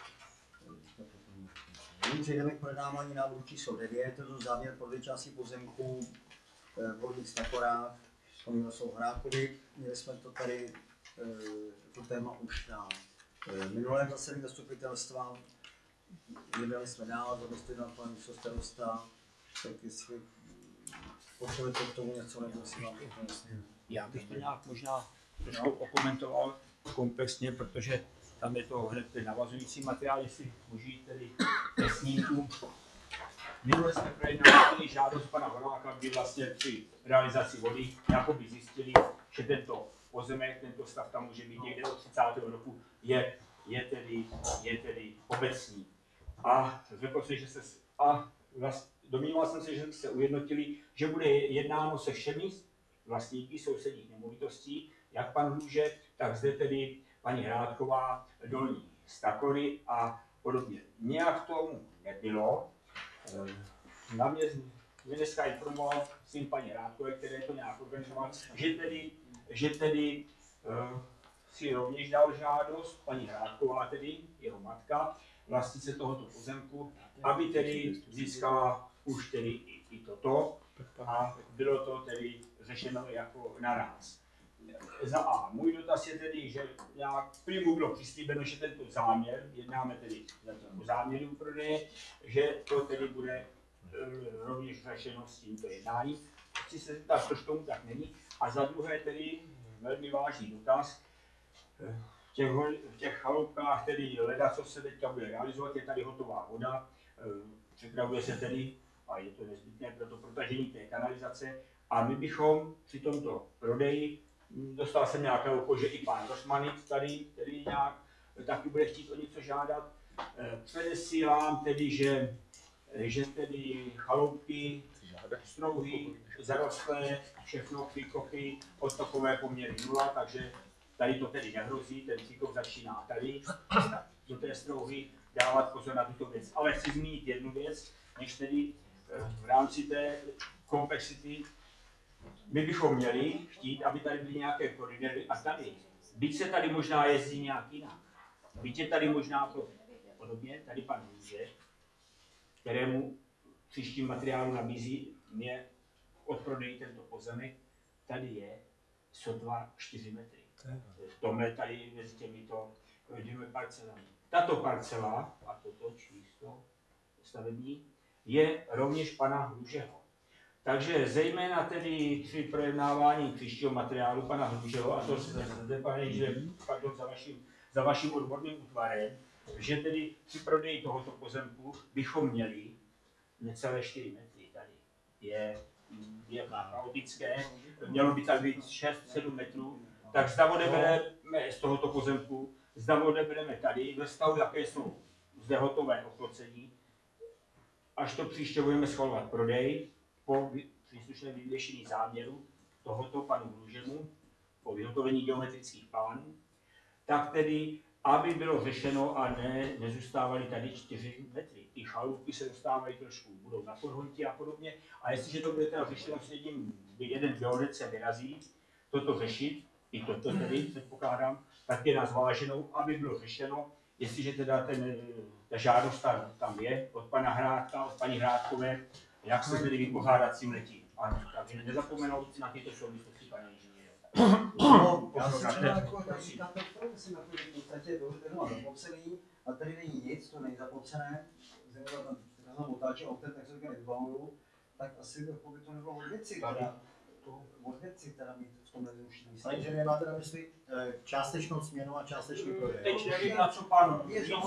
Nyní přejdeme k projednávání návrhu číslo 9, to je záměr prodej části pozemků v Horních Stakorách, to jsou Hrákovi. Měli jsme to tady, to téma už na minulém zasedání zastupitelstva. Jednali jsme dál, zadostili na pan starosta, tak jestli potřebujete k tomu něco, nebo si vám to Já bych to nějak možná trošku okomentoval komplexně, protože tam je to hned navazující materiál, jestli můžu tedy ke snímku. Minule jsme projednali žádost pana Horáka, kdy vlastně při realizaci vody jakoby zjistili, že tento pozemek, tento stav tam může být někde od 30. roku, je tedy obecní. A řekl jsem, že domníval jsem se, že se ujednotili, že bude jednáno se všemi vlastníky sousedních nemovitostí, jak pan Hluže, tak zde tedy paní Hrádková, Dolní Stakory a podobně. Nějak tomu nebylo. Na mě dneska informoval syn paní Hrádkové, který to nějak organizoval, že tedy si rovněž dal žádost, paní Hrádková tedy, jeho matka, vlastnice tohoto pozemku, aby tedy získala už tedy i toto a bylo to tedy řešeno jako naráz. Za A. Můj dotaz je tedy, že nějak mu bylo přislíbeno, že tento záměr, jednáme tedy o záměru prodeje, že to tedy bude rovněž řešeno s tímto jednáním. Chci se zeptat, proč tomu tak není. A za druhé tedy velmi vážný dotaz. V těch chaloupkách tedy leda, co se teďka bude realizovat, je tady hotová voda, připravuje se tedy, a je to nezbytné pro to protažení té kanalizace, a my bychom při tomto prodeji, dostal jsem nějakého oko, že i pán Rosmanic tady tedy nějak taky bude chtít o něco žádat, předesílám tedy, že tedy chaloupky, strouhy, zarostlé, všechno příkopy, odtokové poměry 0, takže tady to tedy nehrozí, ten příkop začíná tady, do té strouhy, dávat pozor na tuto věc. Ale chci zmínit jednu věc, než tedy v rámci té komplexity my bychom měli chtít, aby tady byly nějaké koridory a tady, byť se tady možná jezdí nějak jinak, byť je tady možná podobně, tady pan Růže, kterému v příštím materiálu nabízí mě odprodejí tento pozemek, tady je sotva 4 metry. V tomhle tady mezi těmito dvěma parcelami. Tato parcela, a toto číslo stavební, je rovněž pana Hlužeho. Takže zejména tedy při projednávání příštího materiálu pana Hlužeho, a to zde, pane, že pardon, za vaším odborným útvarem, že tedy při prodeji tohoto pozemku bychom měli necelé 4 metry tady. Je chaotické, mělo by tak být 6-7 metrů, tak zda odebereme z tohoto pozemku, zda odebereme tady, ve stavu, jaké jsou zde hotové oplocení, až to příště budeme schvalovat prodej, po příslušném vyvěšení záměru tohoto panu Hlužemu, po vyhotovení geometrických plánů, tak tedy, aby bylo řešeno a nezůstávaly tady 4 metry. Ty chalupy se dostávají trošku, budou na podhontí a podobně. A jestliže to bude teda řešeno s jedním, kdy jeden geodet se vyrazí, toto řešit, i toto tedy předpokládám, tak je na zváženou, aby bylo řešeno, jestliže teda ta žádost tam je od pana Hrádka, od paní Hrádkové, jak se tedy vypořádat s tím letím. Ano, takže nezapomenout na tyto souvislosti, pane inženýře. Já si třeba jako říkám, si na to, že v podstatě to má zapopcený, a tady není nic, to není zapopcené, zejména tam otáčím autem, tak se také nezbavuju, tak asi by to nebylo od věci, teda mít v tomhle zrušení. Takže vy máte na mysli částečnou směnu a částečný prodej. Teď nevím, na co pan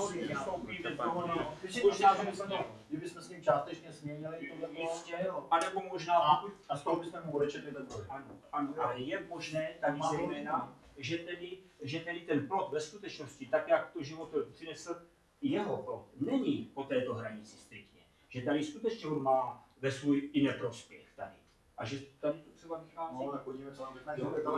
kdybychom s ním částečně směnili tohle, anebo možná a z toho bychom mu odečetli ten prodej. Ano, ale je možné tady zejména, že tedy ten plot ve skutečnosti, tak jak to život přinesl, jeho plot není po této hranici striktně. Že tady skutečně on má ve svůj i neprospěch tady. A že tady to třeba vychází. No, tak podívejme, co nám řekne.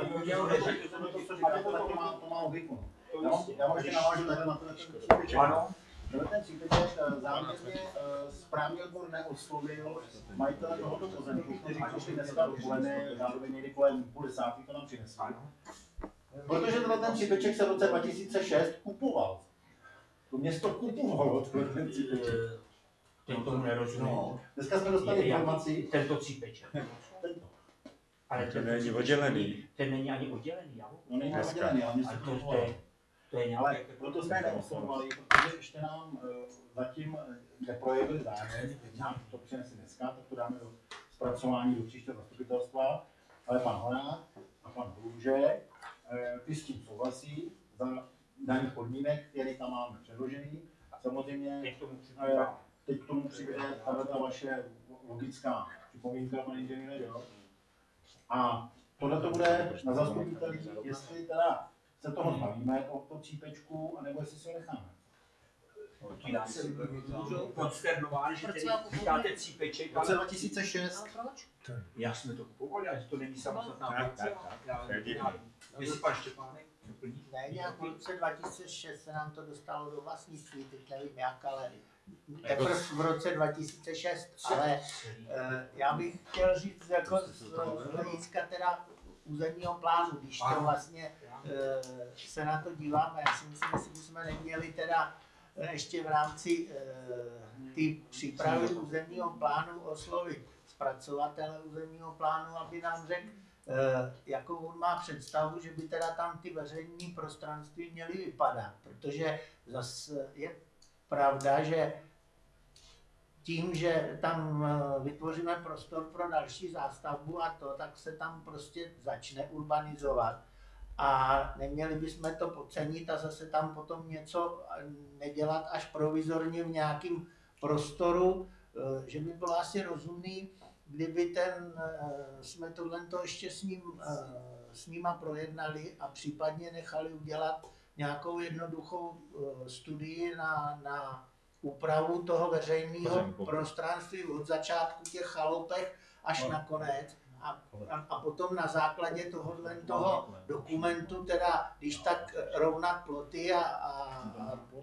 To má logiku. Já vám ještě navážu takhle na ten cípeček. Ano. Ten cípeček záměrně správný odbor neoslovil majitele tohoto pozemku, kteří přišli dneska dopoledne, zároveň někdy kolem 10:30 to nám přinesli. Protože ten cípeček se v roce 2006 kupoval. To město kupovalo ten cípeček. Teď tomu nerozumím. No, dneska jsme dostali informaci. Tento cípeček. Ale ten není oddělený. Ten není ani oddělený, jo? No není oddělený, ale město kupovalo. To je nějaké... Ale proto jsme neoslovovali, protože ještě nám zatím neprojevili zájem, teď nám to přinese dneska, tak to dáme do zpracování do příštího zastupitelstva, ale pan Horák a pan Hluže, ty s tím souhlasí za daných podmínek, které tam máme předložený. Samozřejmě teď k tomu přibude ta vaše logická připomínka, pane inženýre, jo? A tohle to bude na zastupitelích, jestli teda se toho zbavíme, toho cípečku, anebo jestli si ho necháme. Já jsem konsternován, že tedy říkáte cípeček. V roce 2006. Proč? Já jsme to kupovali, ale to není samostatná práce. Jestli pan Štěpánek doplní. Ne, nějak v roce 2006 se nám to dostalo do vlastnictví, teď nevím jak, ale teprve v roce 2006, ale já bych chtěl říct jako z hlediska teda územního plánu, když to vlastně se na to díváme, já si myslím, že jsme neměli teda ještě v rámci ty přípravy územního plánu oslovit zpracovatele územního plánu, aby nám řekl, jakou on má představu, že by teda tam ty veřejné prostranství měly vypadat, protože zase je pravda, že tím, že tam vytvoříme prostor pro další zástavbu a to, tak se tam prostě začne urbanizovat. A neměli bychom to podcenit a zase tam potom něco nedělat až provizorně v nějakém prostoru, že by bylo asi rozumný, kdyby jsme tohle ještě s nima projednali a případně nechali udělat nějakou jednoduchou studii na úpravu toho veřejného prostranství od začátku těch chalupech až na konec. A potom na základě toho dokumentu, teda když tak rovnat ploty a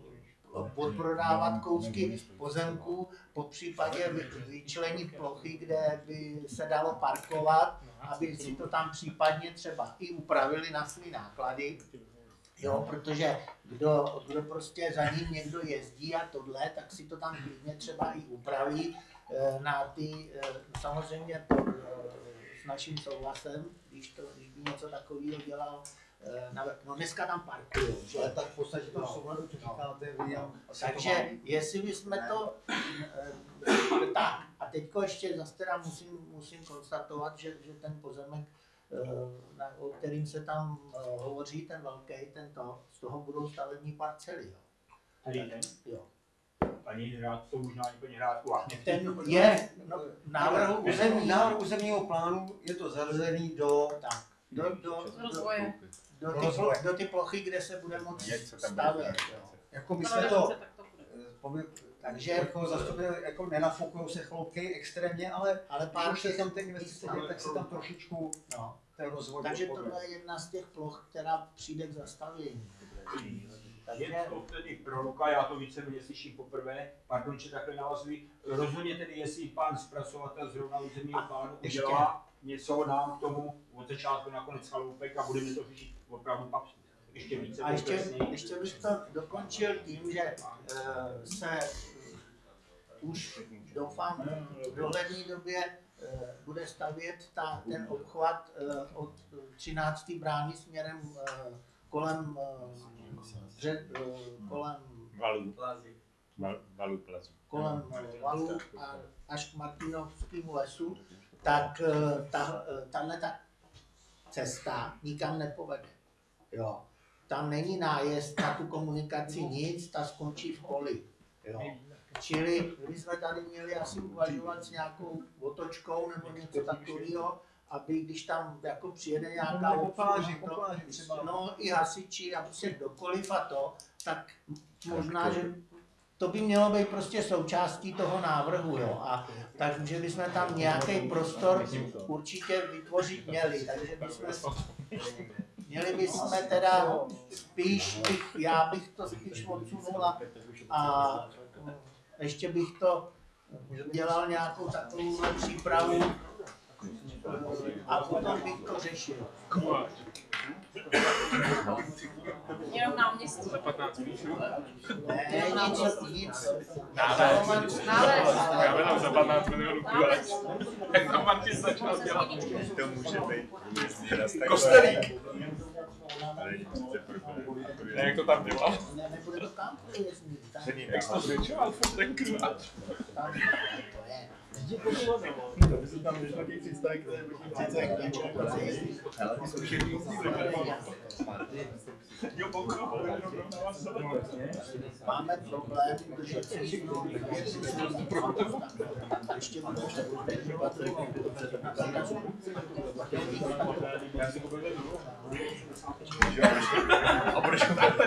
podprodávat kousky pozemků, po případě vyčlenit plochy, kde by se dalo parkovat, aby si to tam případně třeba i upravili na své náklady. Jo, protože kdo prostě za ním někdo jezdí a tohle, tak si to tam klidně třeba i upraví na ty, samozřejmě s naším souhlasem, když by něco takového dělal. No dneska tam parkují, že? Ale tak v podstatě to v souladu, co říkáte vy. Takže jestli bychom to tak, a teďko ještě zase teda musím konstatovat, že ten pozemek, o kterým se tam hovoří, ten velký, z toho budou stavební parcely. Jo. Tady ten? Jo. Paní Hrát, to možná paní Hrátku. Ten je návrhu územního plánu, je to zařazený do Rozvoje. do ty plochy, kde se bude moci stavět. Jako my jsme to, takže jako zastupitelé jako nenafokují se chloupky extrémně, ale pár už se tam ty investice děje, tak se tam trošičku ten rozvoj. Takže tohle je jedna z těch ploch, která přijde k zastavění. Je to tedy proroka, já to víceméně slyším poprvé, pardon, že takhle navazuji. Rozhodně tedy, jestli pan zpracovatel zrovna územního plánu udělá něco nám k tomu od začátku na konec chaloupek a budeme to řešit opravdu pak ještě více. A ještě bych to dokončil tím, že se už doufám v dohledné době bude stavět ten obchvat od 13. brány směrem kolem valu a až k Martinovskému lesu, tak tahle cesta nikam nepovede. Jo. Tam není nájezd na tu komunikaci nic, ta skončí v poli. Jo. Čili my jsme tady měli asi uvažovat s nějakou otočkou nebo něco takového, aby když tam jako přijede nějaká no i hasiči a prostě kdokoliv a to, tak možná, že to by mělo být prostě součástí toho návrhu, jo. A takže bychom tam nějaký prostor určitě vytvořit měli, takže měli bychom teda spíš, já bych to spíš odsunula a ještě bych to dělal nějakou takovou přípravu a potom bych to řešil. Jenom náměstí. Za 15 píšu. Ne, nic. Náves. Já byl za 15 milionů kulač. Jak tam Martin začal dělat. To může být. Kostelík. Jak to tam dělal? Nebude to tam průjezdný. Jak jsi to zvětšoval, ten kulač. To by se tam než taky představit, které bych přece jak něčeho prací. Ale ty jsou všechny Máme problém, že ještě a budeš koukat.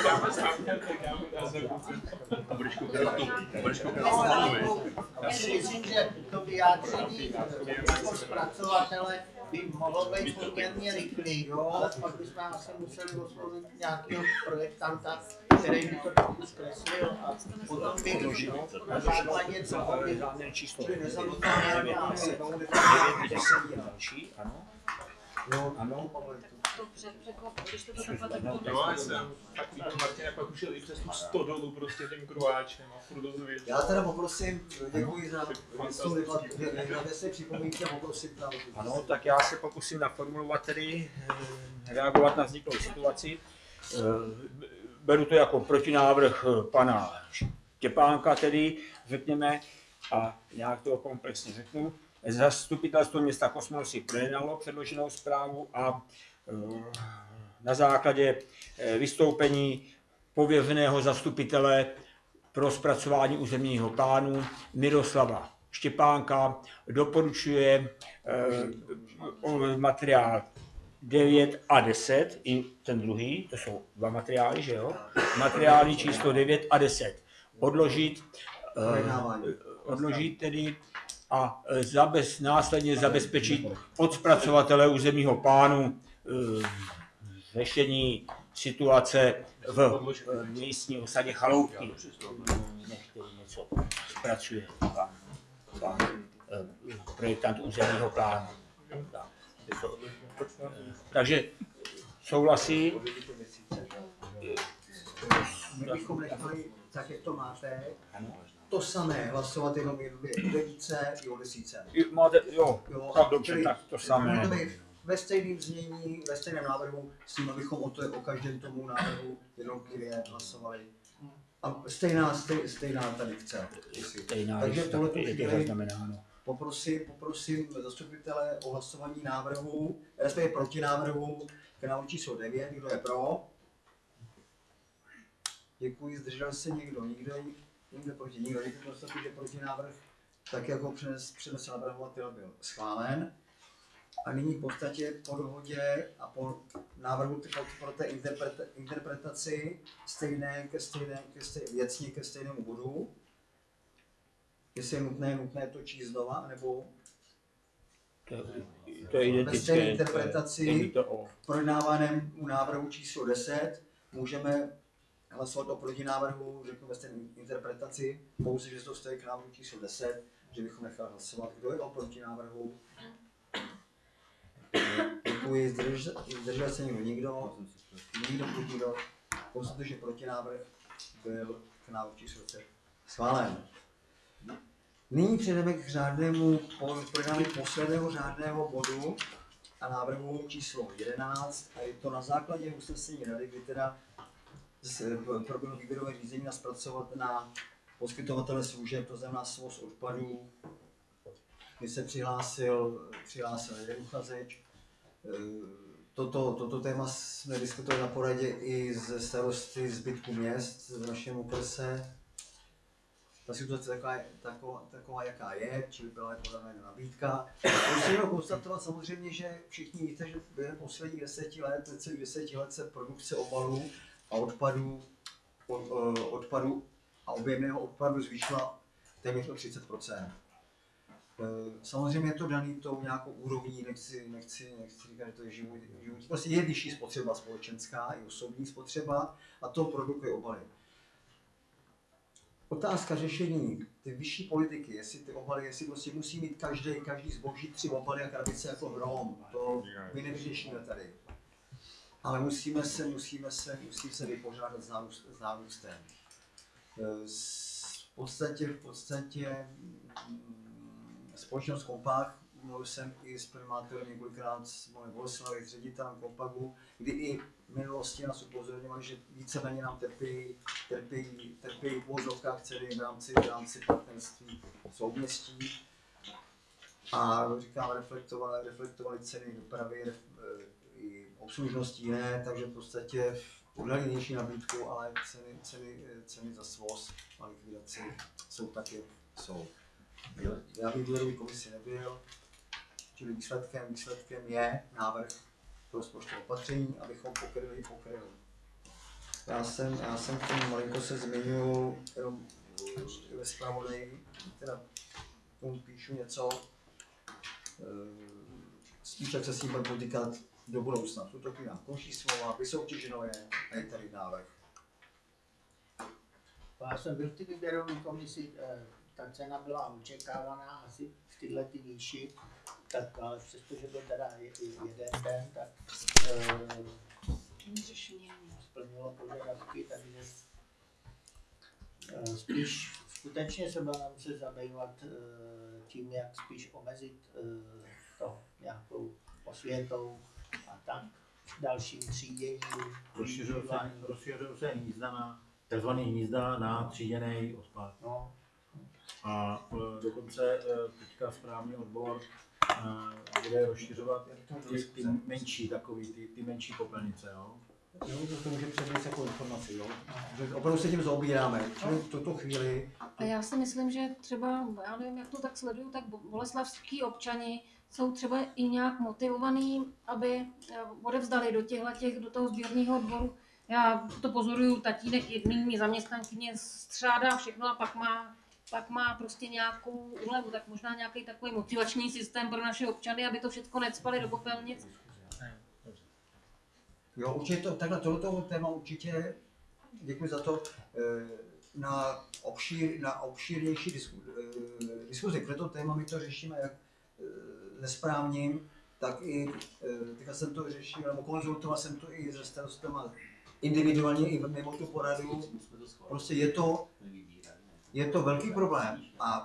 Já si myslím, že to vyjádření jako zpracovatele by mohlo být poměrně rychlý, ale pak bychom asi museli oslovit nějakého projektanta, který by to trochu zkreslil a potom by na základě toho by Dobře, překvapilo, když to takhle tak Jo, já jsem fakt víc Martin pak ušel i přes tu 100 dolů prostě tím kruháčem a furt do zvětší. Já teda poprosím, děkuji za si připomínky a poprosím na Ano, tak já se pokusím naformulovat tedy, reagovat na vzniklou situaci. Beru to jako protinávrh pana Štěpánka tedy, řekněme, a nějak to komplexně řeknu. Zastupitelstvo města Kosmonosy projednalo předloženou zprávu a na základě vystoupení pověřeného zastupitele pro zpracování územního plánu Miroslava Štěpánka doporučuje materiál 9 a 10, i ten druhý, to jsou dva materiály, že jo? Materiály číslo 9 a 10 odložit tedy a následně zabezpečit od zpracovatele územního plánu řešení situace v místní osadě Chaloupky, který něco zpracuje pan projektant územního plánu. Takže souhlasí. My bychom nechali, tak jak to máte, to samé hlasovat jenom o 9 i o 10. Máte, jo, tak dobře, čili tak to samé. Ve stejném znění, ve stejném návrhu, s tím, abychom o každém tomu návrhu jednotlivě hlasovali. A stejná ta dikce. Takže v tohle chvíli poprosím zastupitele o hlasování návrhu, respektive proti návrhu k návrhu číslo 9. Kdo je pro? Děkuji, zdržel se někdo? Nikdo proti, nikdo. Děkuji, konstatuji, že proti návrh, tak jako přednesl navrhovatel, byl schválen. A nyní v podstatě po dohodě a po návrhu pro té interpretaci věcně ke stejnému bodu. Jestli je nutné to číst znova, nebo to je identické. Ve stejné interpretaci projednávaném u návrhu číslo 10 můžeme hlasovat o protinávrhu, řeknu ve stejné interpretaci, pouze, že to stojí k návrhu číslo 10, že bychom nechali hlasovat. Kdo je o protinávrhu? Děkuji, zdržel se nikdo? Nikdo. Konstatuji, že protinávrh byl k návrhu číslo 10 schválen. Nyní přejdeme k řádnému projednání posledného řádného bodu a návrhu číslo 11 a je to na základě usnesení rady, kdy teda proběhlo výběrové řízení na zpracovat na poskytovatele služeb, to znamená svoz odpadů, kdy se přihlásil jeden uchazeč. Toto téma jsme diskutovali na poradě i ze starosty zbytku měst v našem okrese. Ta situace taková, jaká je, čili byla podána nabídka. Musíme konstatovat samozřejmě, že všichni víte, že během posledních 10 let, celých 10 let se produkce obalů a odpadu a objemného odpadu zvýšila téměř o 30%. Samozřejmě je to daný tou nějakou úrovní, nechci říkat, že to je život. Prostě je vyšší spotřeba společenská i osobní spotřeba a to produkuje obaly. Otázka řešení, ty vyšší politiky, jestli ty obaly, jestli prostě musí mít každý zboží 3 obaly a krabice jako hrom, to my nevyřešíme tady. Ale musíme se vypořádat s nárůstem. V podstatě společnost Kompak, mluvil jsem i s primátorem několikrát s Malé Boleslavy, s ředitelem Kompaku, kdy i v minulosti nás upozorňovali, že víceméně nám trpí v uvozovkách ceny v rámci partnerství souměstí. A říkám, reflektovali ceny dopravy i obslužnosti jiné, takže v podstatě udali nižší nabídku, ale ceny za svoz a likvidaci jsou tak, jak jsou. Já bych výběrový komisi nebyl, čili výsledkem je návrh rozpočtového opatření, abychom pokryli. Já jsem k tomu malinko se zmiňuji jenom ve zpravodaji, teda tomu píšu něco, spíš jak se s tím budu potýkat do budoucna. V tuto chvíli nám končí slova, vysoutěženo je a je tady návrh. Já jsem byl v té výběrové komisi, ta cena byla očekávaná asi v tyhle ty výši, tak ale přestože byl teda jeden den, tak splnilo požadavky, takže spíš skutečně se budeme muset zabývat tím, jak spíš omezit to nějakou osvětou a tak dalším tříděním. Rozšiřují se hnízda na takzvané hnízda na tříděný odpad. No. A dokonce teďka správní odbor bude rozšiřovat ty menší ty menší popelnice. Jo? Jo, to může přednést jako informaci, jo. Opravdu se tím zaobíráme, v tuto chvíli. A já si myslím, že třeba, já nevím, jak to tak sleduju, tak boleslavský občani jsou třeba i nějak motivovaní, aby odevzdali do toho sběrného dvoru. Já to pozoruju, tatínek jedný zaměstnankyně střádá všechno a pak má prostě nějakou úlevu, tak možná nějaký takový motivační systém pro naše občany, aby to všechno necpali do popelnic. Jo, určitě to, takhle tohoto téma určitě, děkuji za to, na obšírnější diskuzi. Pro to téma my to řešíme jak nesprávním, tak i, teďka jsem to řešil, nebo konzultoval jsem to i se starostama individuálně i mimo tu poradu. Prostě je to velký problém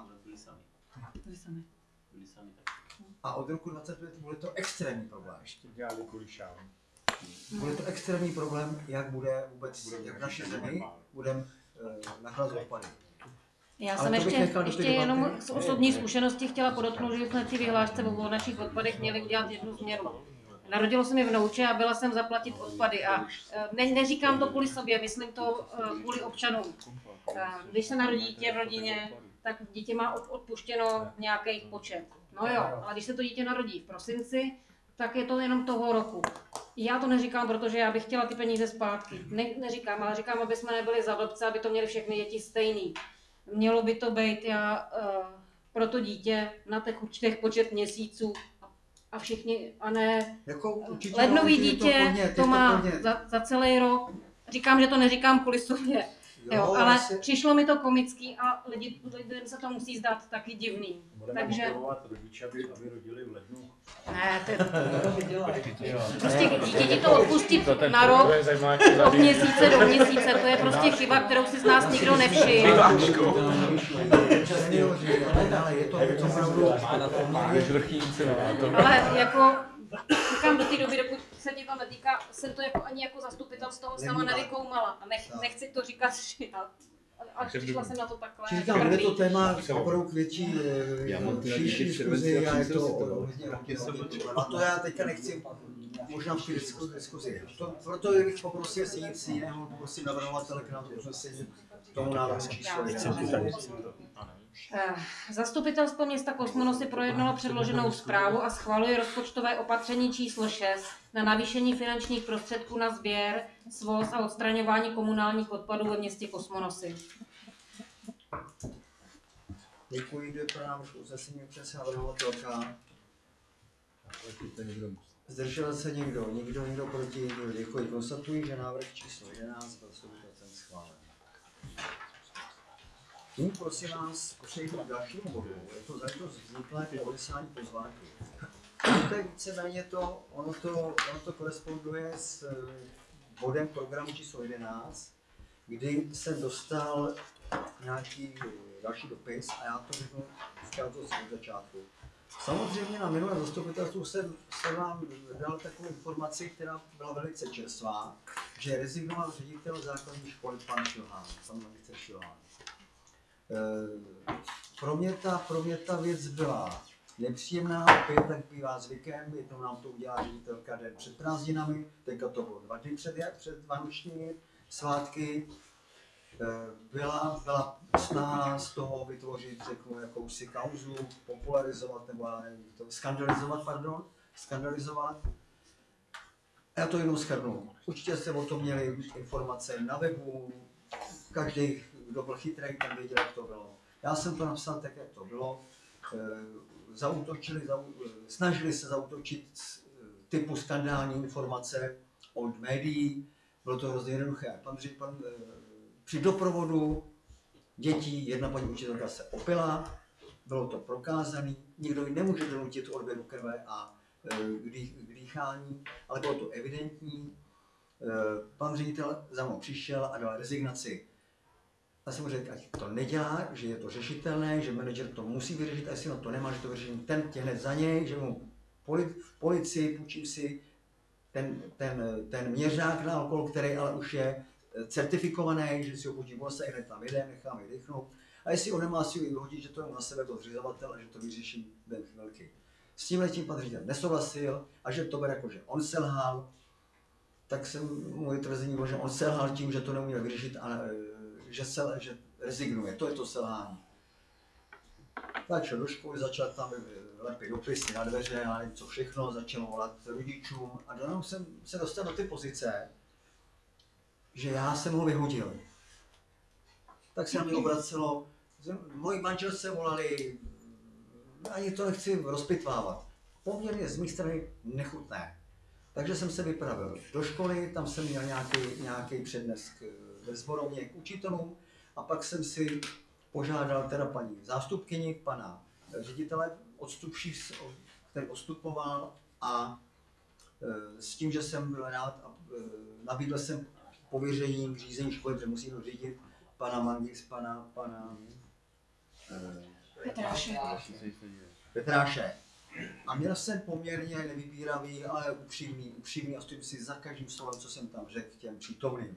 a od roku 2025 bude to extrémní problém. Ještě dělali kulišáv. Bude to extrémní problém, jak bude vůbec, jak v naší zemi budeme nacházet odpady. Já Ale jsem to bych nechal do ještě té debaty. jenom z osobní zkušenosti chtěla podotknout, že jsme při vyhlášce o našich odpadech měli udělat jednu změnu. Narodilo se mi vnouče a byla jsem zaplatit odpady a neříkám to kvůli sobě, myslím to kvůli občanům. Když se narodí dítě v rodině, tak dítě má odpuštěno nějaký počet. No jo, ale když se to dítě narodí v prosinci, tak je to jenom toho roku. Já to neříkám, protože já bych chtěla ty peníze zpátky. Neříkám, ale říkám, aby jsme nebyli za blbce, aby to měli všechny děti stejný. Mělo by to být pro to dítě na těch počet měsíců a všichni, a ne Jako lednový dítě, to má za celý rok. Říkám, že to neříkám kvůli sobě. Jo, ale přišlo mi to komický a lidem se to musí zdát taky divný. Budeme motivovat rodiče, aby rodili v lednu. Ne, prostě dítě ti to odpustit na rok, od měsíce do měsíce, to je prostě chyba, kterou si z nás nikdo nevšiml. Ale jako, říkám do té doby, dokud se ti to netýká, jsem to jako ani jako zastupitel z toho sama nevykoumala a nechci to říkat, ale přišla jsem na to takhle. Říkám, bude to téma opravdu k větší širší diskuzi a je to hodně. A to já teďka nechci možná v té diskuzi. Proto bych poprosil, jestli nic jiného, poprosím navrhovatele k nám usnesení tomu návrhu číslo 1. Zastupitelstvo města Kosmonosy projednalo předloženou zprávu a schvaluje rozpočtové opatření číslo 6 na navýšení finančních prostředků na sběr, svoz a odstraňování komunálních odpadů ve městě Kosmonosy. Děkuji, kdo je pro návrh usnesení přes navrhovatelka. Zdržel se někdo? Nikdo proti? Nikdo. Děkuji. Konstatuji, že návrh číslo 11 byl zastupitelem schválen. Nyní prosím vás, přejdu k dalšímu bodu. Je to záležitost vzniklé po odesání pozvánky. To je víceméně ono to koresponduje s bodem programu číslo 11, kdy jsem dostal nějaký další dopis a já to řeknu od začátku. Samozřejmě na minulém zastupitelstvu jsem vám dal takovou informaci, která byla velice čerstvá, že rezignoval ředitel základní školy pan Šilhán, pan ministr Šilhán. Pro mě ta věc byla nepříjemná, opět tak bývá zvykem, jednou nám to udělá ředitelka den před prázdninami, teďka to bylo 2 dny před vánočními svátky. Byla snaha z toho vytvořit, řeknu, jakousi kauzu, popularizovat, nebo skandalizovat. Já to jenom shrnu. Určitě jste o tom měli informace na webu, každý, kdo byl chytrý, ten věděl, jak to bylo. Já jsem to napsal tak, jak to bylo. Snažili se zaútočit typu skandální informace od médií. Bylo to hrozně jednoduché. Při doprovodu dětí jedna paní učitelka se opila, bylo to prokázané, nikdo ji nemůže donutit odběru krve a k dýchání, ale bylo to evidentní. Pan ředitel za mnou přišel a dal rezignaci. Já jsem mu řekl, ať to nedělá, že je to řešitelné, že manažer to musí vyřešit, a jestli na to nemá, že to vyřeším ten hned za něj, že mu v policii půjčím si ten měřák na alkohol, který ale už je certifikovaný, že si ho půjčím se hned tam jedem, nechám je dechnout. A jestli on nemá si ho vyhodit, že to je na sebe byl zřizovatel a že to vyřeším den chvilky. S tímhletím pan ředitel nesouhlasil a že to bere jako, že on selhal, tak jsem moje tvrzení bylo, že on selhal tím, že to neuměl vyřešit a že rezignuje. To je to selhání. Začal do školy, začal tam lepit dopisy na dveře a něco všechno, začal volat rodičům a donou jsem se dostal do té pozice, že já jsem ho vyhodil. Tak se na mě obracelo, moji manželce volali, ani to nechci rozpitvávat. Poměrně z mé strany nechutné. Takže jsem se vypravil do školy, tam jsem měl nějaký přednes ve sborovně k učitelům a pak jsem si požádal teda paní zástupkyni, pana ředitele který odstupoval a s tím, že jsem byl rád a nabídl jsem pověření k řízení školy, protože musím řídit pana Petráše. A měl jsem poměrně nevybíravý, ale upřímný a stojím si za každým slovem, co jsem tam řekl těm přítomným.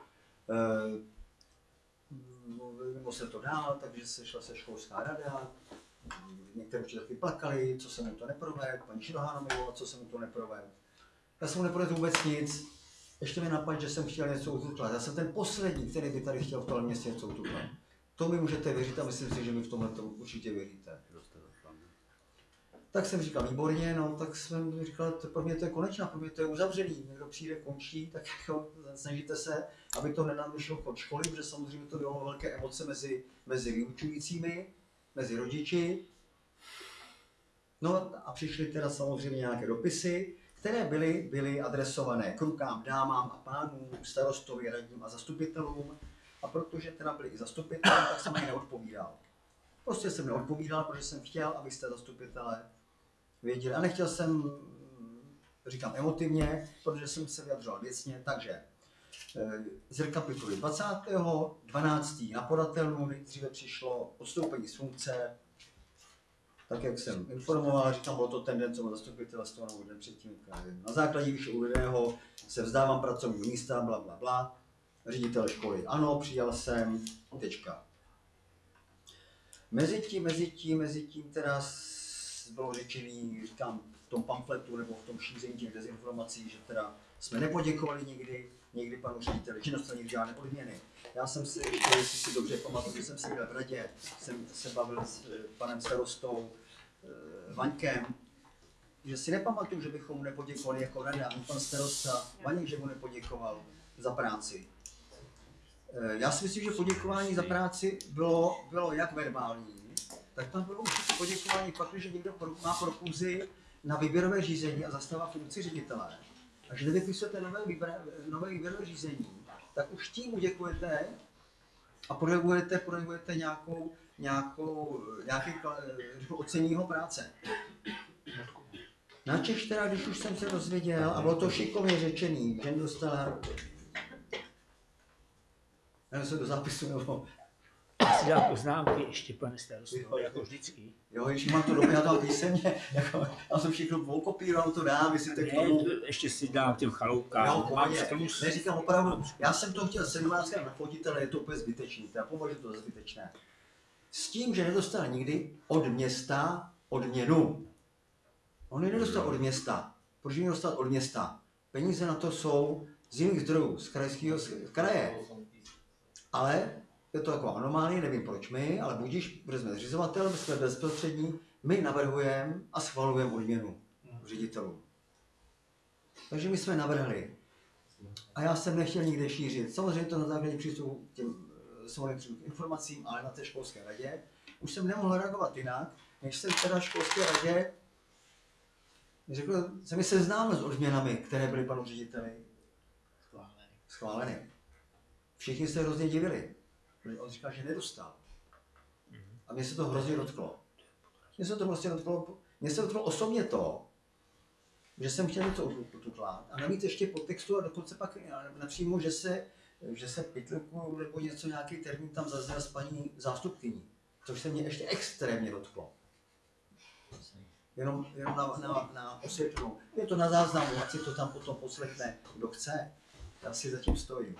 Mluvilo se to dál, takže sešla se školská rada, některé učitelky plakali, co jsem mu to neprovedl, paní Širohána mi volala, co jsem mu to neprovedl. Já jsem mu neprovedl vůbec nic, ještě mi napadlo, že jsem chtěl něco ututlat. Já jsem ten poslední, který by tady chtěl v tomhle městě něco ututlat. To mi můžete věřit a myslím si, že mi v tomhle určitě věříte. Tak jsem říkal, výborně, no, tak jsem říkal, pro mě to je konečná, pro mě to je uzavřený, někdo přijde, končí, tak jako snažíte se, aby to nenarušilo chod školy, protože samozřejmě to bylo velké emoce mezi vyučujícími, mezi rodiči. No a přišly teda samozřejmě nějaké dopisy, které byly adresované klukám, dámám a pánům, starostovi, radním a zastupitelům. A protože teda byli i zastupitelé, tak jsem ani neodpovídal. Prostě jsem neodpovídal, protože jsem chtěl, abyste zastupitelé věděli. A nechtěl jsem, říkám emotivně, protože jsem se vyjadřoval věcně, takže zrekapituluji. 20.12. na podatelnu nejdříve přišlo odstoupení z funkce, tak jak jsem informoval, říkám, bylo to tendencové zastupitelstvo nebo den předtím. Na základě výše uvedeného se vzdávám pracovního místa, bla, bla, bla. Ředitel školy, ano, přijal jsem, tečka. Mezitím teda bylo řečený, říkám, v tom pamfletu nebo v tom šíření těch dezinformací, že teda jsme nepoděkovali nikdy panu řediteli, že nedostanili žádné odměny. Já jsem si, jestli si dobře pamatuju, že jsem si byl v radě, jsem se bavil s panem starostou Vaňkem, že si nepamatuju, že bychom mu nepoděkovali jako rada, ani pan starosta Vaněk, že mu nepoděkoval za práci. Já si myslím, že poděkování za práci bylo jak verbální, tak tam bylo určitě poděkování pak, že někdo má propozy na výběrové řízení a zastává funkci ředitele. A že nevypisujete nové výběrové řízení, tak už tím děkujete a projevujete nějaké ocenění jeho práce. Načež teda, když už jsem se dozvěděl, a bylo to šikovně řečený, že dostala... Já se do zápisu nebo... Já si dám poznámky ještě, pane starosto, jako vždycky. Jo, když mám to dobře, já to mám písemně, jako, já jsem všechno okopíroval, to dám, jestli to k tomu... Ještě si dám těm chaloupkám. Neříkám opravdu, já jsem to chtěl 17 nafotit, ale je to úplně zbytečný, teda považuji to za zbytečné. S tím, že nedostal nikdy od města odměnu. On ji nedostal od města. Proč ji nedostal od města? Peníze na to jsou z jiných zdrojů, z kraje. Ale je to jako anomálie, nevím proč my, ale budíš, protože jsme zřizovatel, jsme bezprostřední, my navrhujeme a schvalujeme odměnu ředitelů. Takže my jsme navrhli. A já jsem nechtěl nikde šířit. Samozřejmě to na základě přístupu k těm svým informacím, ale na té školské radě. Už jsem nemohl reagovat jinak, než jsem teda školské radě řekl, jsem mi seznámil s odměnami, které byly panu řediteli schváleny. Všichni se hrozně divili, protože on říkal, že nedostal. A mně se to hrozně dotklo. Mně se dotklo osobně to, že jsem chtěl něco ututlat. A navíc ještě po textu a dokonce pak napřímo, že se pytliku nebo něco, nějaký termín tam zazněl s paní zástupkyní. Což se mě ještě extrémně dotklo. Jenom na osvětlenou. Je to na záznamu, ať si to tam potom poslechne, kdo chce. Já si zatím stojím.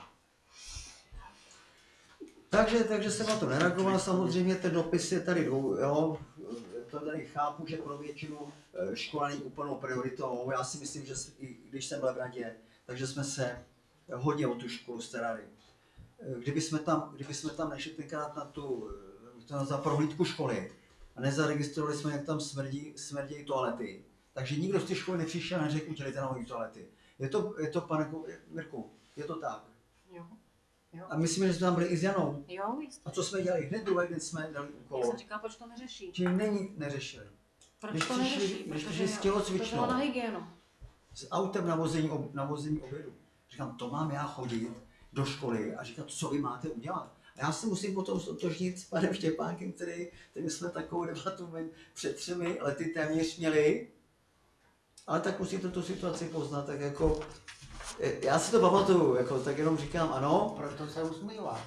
Takže jsem na to nereagoval, samozřejmě ten dopis je tady jo, to tady chápu, že pro většinu škola není úplnou prioritou, já si myslím, že i když jsem byl v radě, takže jsme se hodně o tu školu starali. Kdyby jsme tam nešli tenkrát za prohlídku školy a nezaregistrovali jsme, jak tam smrdí toalety, takže nikdo z té školy nepřišel a neřekl, udělejte nové toalety. Je to pane Mirku, je to tak. Jo. A myslím, že jsme tam byli i s Janou. Jo, jistě. A co jsme dělali? Hned druhý den jsme dali úkol. Já jsem říkala, proč to neřeší. Čili neřešili. Proč to neřeší? Když přišli s tělocvičnou. To bylo na hygienu. s autem na vození obědu. Říkám, to mám já chodit do školy a říkat, co vy máte udělat. A já se musím potom stotožnit s panem Štěpánkem, který jsme takovou debatu před 3 lety téměř měli, ale tak musíte tu situaci poznat, tak jako, já si to pamatuju, jako, tak jenom říkám ano. Proto se usmívá.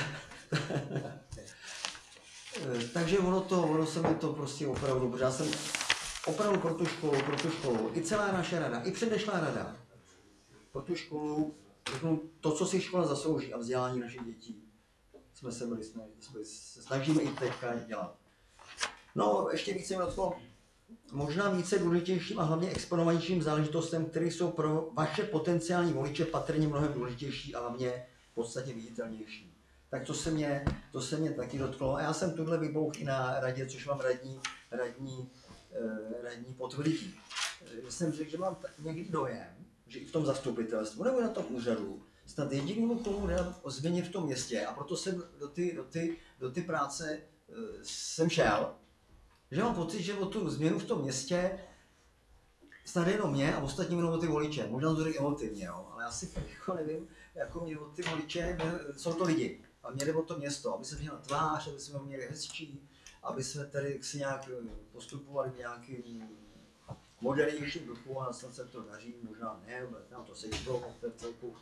Takže ono se mi to prostě opravdu, protože já jsem opravdu pro tu školu, i celá naše rada, i předešlá rada, pro tu školu, to, co si škola zaslouží a vzdělání našich dětí, jsme se snažíme i teďka dělat. No, ještě více to možná více důležitějším a hlavně exponovanějším záležitostem, které jsou pro vaše potenciální voliče patrně mnohem důležitější a hlavně podstatně viditelnější. Tak to se mě taky dotklo. A já jsem tuhle vybouch i na radě, což vám radní potvrdí. Jsem řekl, že mám někdy dojem, že i v tom zastupitelstvu nebo na tom úřadu snad jedinému komu dám o změně v tom městě, a proto jsem do ty práce jsem šel, že mám pocit, že o tu změnu v tom městě snad jenom mě a ostatní jenom o ty voliče. Možná to řekl emotivně, jo, ale já si jako nevím, jako mě o ty voliče, jsou to lidi, a mě jde o to město, aby se měla tvář, aby jsme měli hezčí, aby jsme tady si nějak postupovali v nějakým modernějším duchu a snad se to daří, možná ne, nám to sešlo v té celku.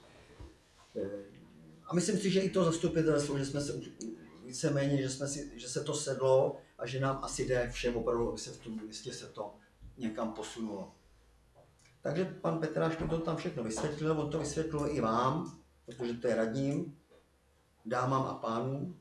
A myslím si, že i to zastupitelstvo, že jsme se víceméně, že se to sedlo a že nám asi jde všem opravdu, aby se v tom městě se to někam posunulo. Takže pan Petráš mi to tam všechno vysvětlil, on to vysvětlil i vám, protože to je radním, dámám a pánům.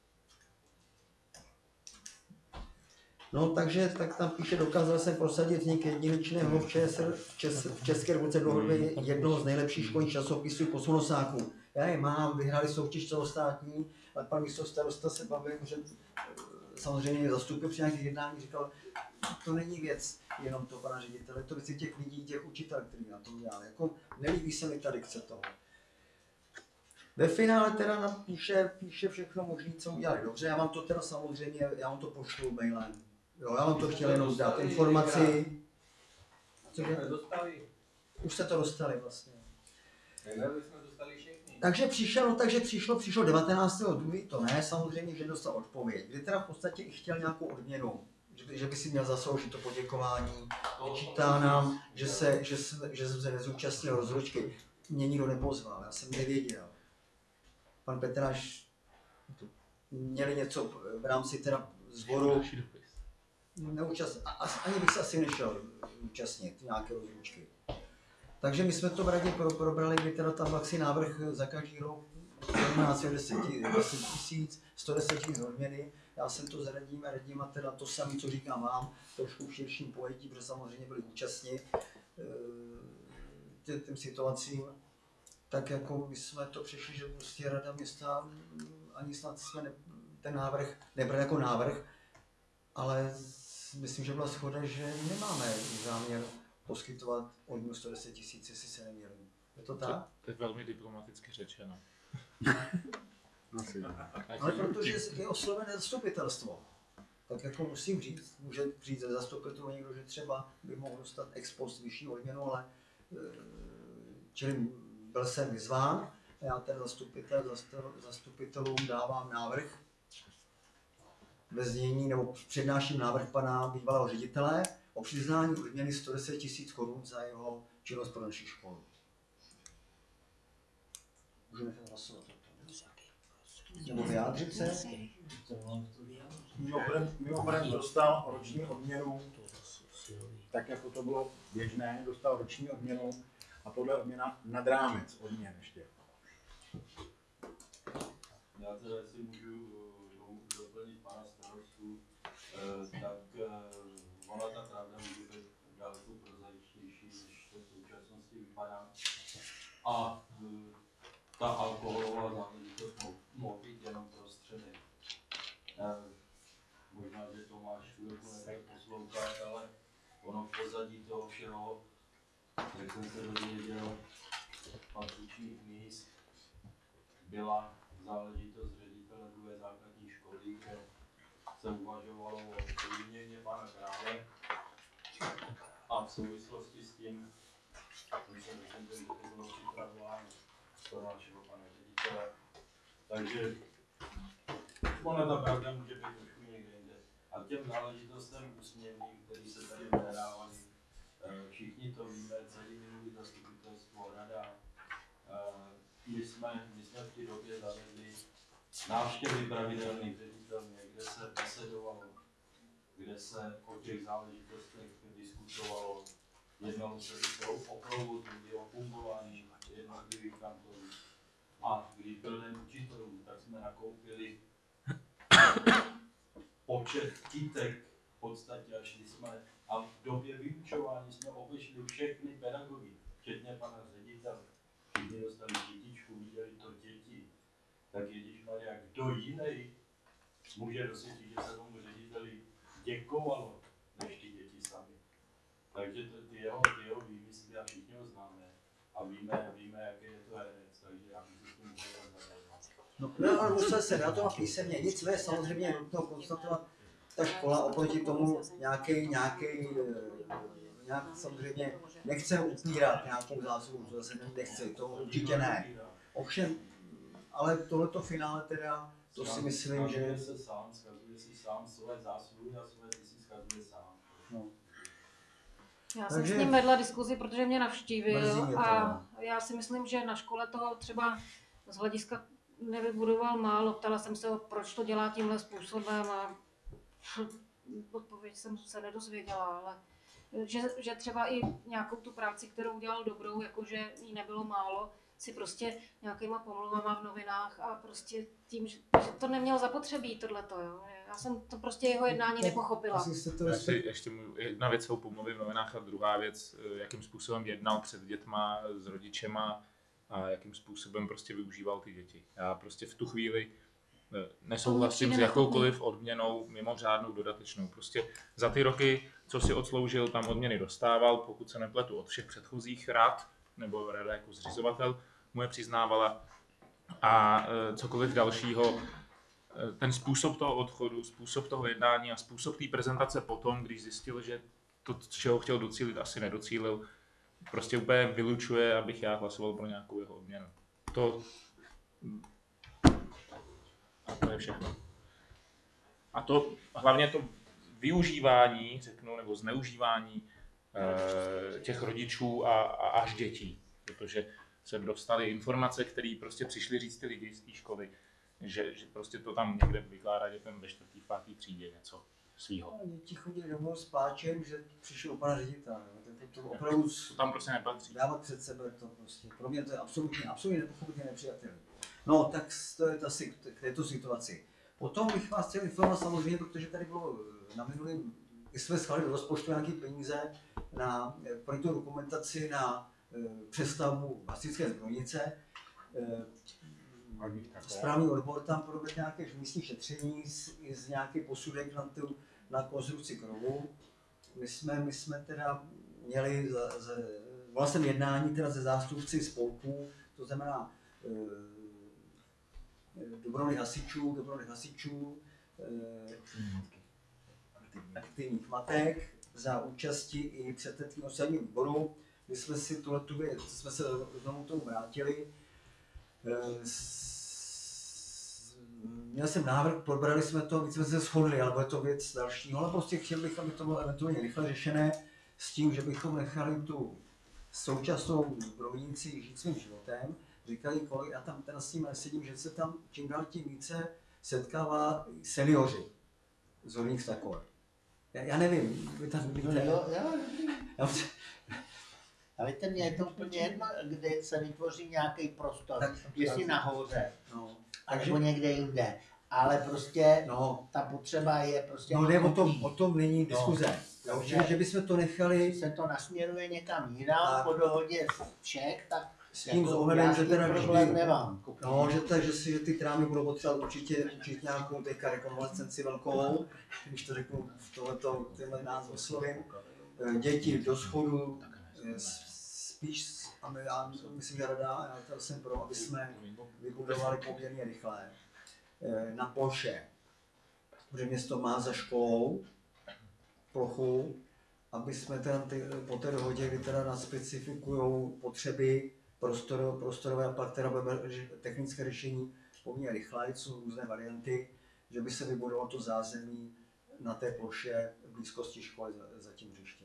No takže tak tam píše, dokázal jsem prosadit vznik jedinečného v České republice dlouhodobě jednoho z nejlepších školních časopisů Posunosáků. Já je mám, vyhráli soutěž celostátní, ale pan místostarosta se bavil, že samozřejmě zastupil při nějakých jednání, říkal, to není věc jenom toho pana ředitele, to věc těch lidí, těch učitelů, kteří na tom dělali. Jako nelíbí se mi ta dikce toho. Ve finále teda napíše všechno možné, co udělali dobře, já vám to teda samozřejmě, já vám to pošlu mailem. Jo, já vám to chtěl jenom dát informaci. Cože? Už se to dostali vlastně. Takže přišlo 19.2. to ne, samozřejmě, že dostal odpověď, kdy teda v podstatě i chtěl nějakou odměnu, že by si měl zasloužit to poděkování, vyčítá nám, že jsem se nezúčastnil rozhodčky, mě nikdo nepozval, já jsem nevěděl. Pan Petráš měli něco v rámci teda sboru, ani bych se asi nešel účastnit nějaké rozhodčky. Takže my jsme to v radě probrali, kdy teda tam asi návrh za každý rok 10 tisíc, 110 000 odměny. Já jsem to s radím a teda to samé, co říkám vám, trošku v širším pojetí, protože samozřejmě byli účastní těm situacím. Tak jako my jsme to přišli, že prostě Rada města ani snad jsme ten návrh nebrali jako návrh, ale myslím, že byla shoda, že nemáme záměr poskytovat odměnu 110 000, jestli se neměli. Je to tak? To je velmi diplomaticky řečeno. Ale protože je oslovené zastupitelstvo, tak jako musím říct, může říct ze zastupitelů někdo, že třeba by mohl dostat ex post vyšší odměnu, ale čili byl jsem vyzván a já ten zastupitelům dávám návrh ve znění, nebo přednáším návrh pana bývalého ředitele o přiznání odměny 110 000 korun za jeho činnost pro naši školu. Můžeme hlasovat o tom. Nebo vyjádřit se? Mimochodem dostal roční odměnu, tak jako to bylo běžné, dostal roční odměnu a tohle odměna nad rámec odměn ještě. Já teda, jestli můžu doplnit pana starostu, tak ona ta pravda může být daleko prozaičtější, než to v současnosti vypadá. A ta alkoholová záležitost mohl být jenom prostředek. Možná, že Tomáš chvilku nebude poslouchat, ale ono v pozadí toho všeho, jak jsem se dozvěděl, patřičných míst, byla záležitost ředitele druhé základní školy, kde se uvažovalo o výměně pana Krále a v souvislosti s tím Už se myslím, že to bylo připravováno pro našeho pana ředitele. Takže ona ta pravda může být trošku někde jinde. A těm záležitostem úsměvným, který se tady odehrávaly, všichni to víme, celý minulý zastupitelstvo, rada. My jsme v té době zavedli návštěvy pravidelných ředitelů, kde se besedovalo, kde se o těch záležitostech diskutovalo, jednalo se o provozu, o fungování jednotlivých kantorů. A když byl den učitelů, tak jsme nakoupili počet kytek v podstatě a šli jsme a v době vyučování jsme obešli všechny pedagogy, včetně pana ředitele. Všichni dostali kytičku, viděli to děti. Tak ježišmarja, kdo jiný může dosvědčit, že se tomu řediteli děkovalo, než ty děti sami. Takže ty jeho výmysly a všichni ho známe a víme, jaký je to herec, takže já bych si s tím můžu zadat. No, ale musel se dát to písemně, nicméně samozřejmě je nutno konstatovat, ta škola oproti tomu nějak samozřejmě nechce upírat nějakou zásluhu, to zase nechce, to určitě ne. Ovšem, ale tohleto finále teda, to si myslím, že... Skazuje si sám své zásluhy a své ty si skazuje sám. No. Já jsem s ním vedla diskuzi, protože mě navštívil a já si myslím, že na škole toho třeba z hlediska nevybudoval málo. Ptala jsem se ho, proč to dělá tímhle způsobem a odpověď jsem se nedozvěděla, ale že třeba i nějakou tu práci, kterou udělal dobrou, jakože jí nebylo málo, si prostě nějakýma pomluvama v novinách a prostě tím, že to nemělo zapotřebí tohleto, jo. Já jsem to prostě jeho jednání nepochopila. Ještě jedna věc jsou pomluvy v novinách a druhá věc, jakým způsobem jednal před dětma, s rodičema a jakým způsobem prostě využíval ty děti. Já prostě v tu chvíli nesouhlasím s jakoukoliv odměnou mimořádnou dodatečnou. Prostě za ty roky, co si odsloužil, tam odměny dostával, pokud se nepletu od všech předchozích rad, nebo rada jako zřizovatel mu je přiznávala a cokoliv dalšího. Ten způsob toho odchodu, způsob toho jednání a způsob té prezentace potom, když zjistil, že to, čeho chtěl docílit, asi nedocílil, prostě úplně vylučuje, abych já hlasoval pro nějakou jeho odměnu. A to je všechno. A to hlavně to využívání, řeknu, nebo zneužívání těch rodičů a až dětí, protože se dostaly informace, které prostě přišly říct ty lidi z té školy, že prostě to tam někde vykládá dětem ve 4. 5. třídě něco svýho. Děti chodí domů s pláčem, že přišel pana ředitele. To opravdu to tam prostě nepatří. Dávat před sebe to prostě. Pro mě to je absolutně nepochopitelně nepřijatelné. No, tak to je asi k této situaci. Potom bych vás chtěl informovat samozřejmě, protože tady bylo na minulém, když jsme schválili do rozpočtu nějaké peníze na projektovou dokumentaci na přestavbu hasičské zbrojnice. Správný odbor tam provedl nějaké místní šetření z nějaký posudek na konstrukci krovu. My jsme teda měli, volal jsem jednání teda ze zástupci spolků, to znamená dobrovolných hasičů, aktivních matek za účasti i předsedkyně ústavního výboru. My jsme si tuhletu věc, jsme se znovu tomu vrátili. Měl jsem návrh, probrali jsme to, víc jsme se shodli, ale bude to věc dalšího, ale prostě chtěl bych, aby to bylo eventuálně rychle řešené s tím, že bychom nechali tu současnou zbrojnici žít svým životem. Říkali kolik, já tam s tím sedím, že se tam čím dál tím více setkává seniori z horních Stakor. Já nevím, vy tam vidíte. A víte, mně je to úplně jedno, kde se vytvoří nějaký prostor, jestli nahoře, nebo někde jinde. Ale prostě ta potřeba je prostě... No ne, o tom není diskuze. Určitě, že bychom to nechali... Se to nasměruje někam jinam po dohodě všech, tak s tím s ohledem, že teda problém nemám. No, že ty trámy budou potřebovat určitě nějakou teďka rekonvalescenci velkou, když to řeknu v tenhle název slovím. Děti do schodu, spíš, já myslím, že rada, já jsem pro, aby jsme vybudovali poměrně rychle na ploše, protože město má za školou plochu aby jsme po té dohodě, kdy teda naspecifikují potřeby prostorové a pak teda technické řešení poměrně rychle, jsou různé varianty, že by se vybudovalo to zázemí na té ploše v blízkosti školy za tím hřištěm.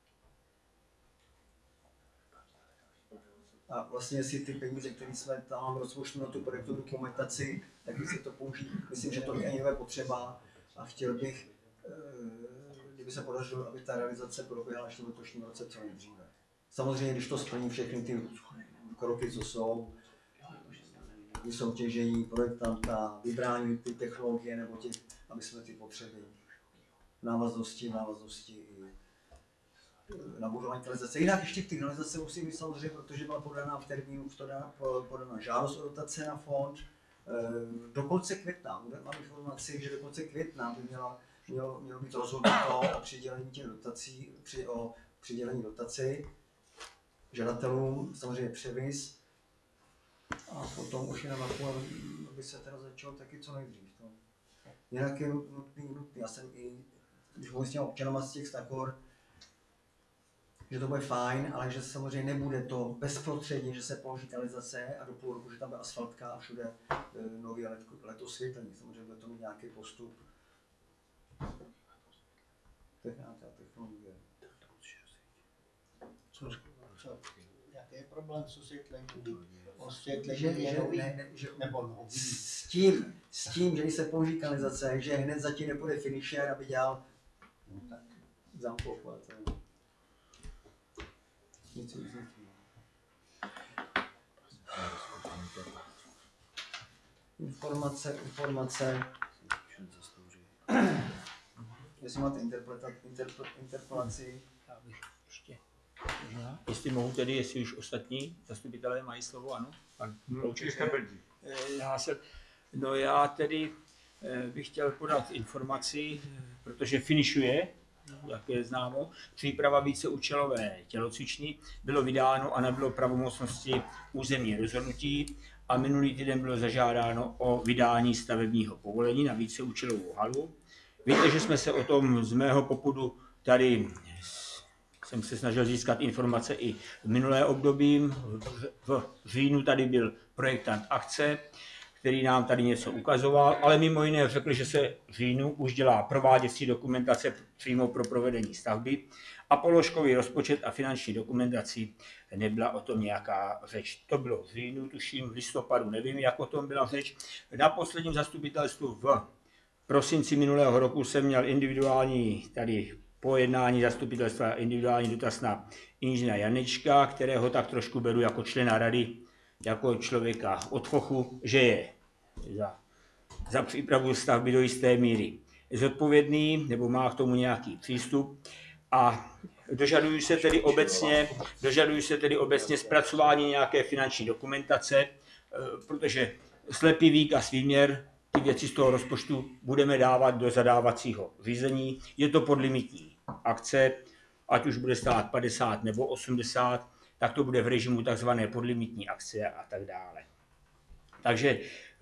A vlastně jestli ty peníze, které jsme tam rozpočtu na tu projektovou dokumentaci, tak jestli to použít, myslím, že to není potřeba a chtěl bych, kdyby se podařilo, aby ta realizace proběhla ještě v letošním roce co nejdříve. Samozřejmě, když to splní všechny ty kroky, co jsou, vysoutěžení projektanta, vybrání ty technologie nebo těch, aby jsme ty potřeby návaznosti i na budování kanalizace. Jinak ještě k té kanalizace musím být samozřejmě, protože byla podaná v termínu, podaná žádost o dotace na fond. Do konce května, mám informaci, že do konce května by mělo být rozhodnuto o přidělení těch dotací, o přidělení dotaci žadatelům, samozřejmě převis. A potom už je na mapu, aby se teda začalo taky co nejdřív. No. Jinak je nutný. Já jsem i, když mluvím s těmi občanama z těch Stakor, že to bude fajn, ale že samozřejmě nebude to bezprostředně, že se položí kanalizace a do půl roku, že tam bude asfaltka a všude nový LED osvětlení. Samozřejmě bude to mít nějaký postup. To je nějaká technologie. Jaký je problém s osvětlením? Osvětlení je nový, nebo nový? S tím, že když se použije kanalizace, že hned zatím nepůjde finisher, aby dělal zámkov. Nic. Informace. Jestli máte interpelaci. Jestli mohu tedy, jestli už ostatní zastupitelé mají slovo, ano? Pan já tedy bych chtěl podat informaci, protože finišuje, jak je známo, příprava víceúčelové tělocvičny, bylo vydáno a nabylo pravomocnosti územní rozhodnutí a minulý týden bylo zažádáno o vydání stavebního povolení na víceúčelovou halu. Víte, že jsme se o tom z mého popudu tady jsem se snažil získat informace i v minulé období. V říjnu tady byl projektant akce, který nám tady něco ukazoval, ale mimo jiné řekl, že se v říjnu už dělá prováděcí dokumentace přímo pro provedení stavby a položkový rozpočet a finanční dokumentaci nebyla o tom nějaká řeč. To bylo v říjnu, tuším, v listopadu, nevím, jak o tom byla řeč. Na posledním zastupitelstvu v prosinci minulého roku jsem měl individuální tady po jednání zastupitelstva individuální dotaz na inženýra Janečka, kterého tak trošku beru jako člena rady, jako člověka od chochu, že je za přípravu stavby do jisté míry zodpovědný, nebo má k tomu nějaký přístup. A dožaduju se tedy obecně zpracování nějaké finanční dokumentace, protože slepý výkaz výměr, ty věci z toho rozpočtu budeme dávat do zadávacího řízení. Je to podlimitní akce, ať už bude stát 50 nebo 80, tak to bude v režimu takzvané podlimitní akce a tak dále. Takže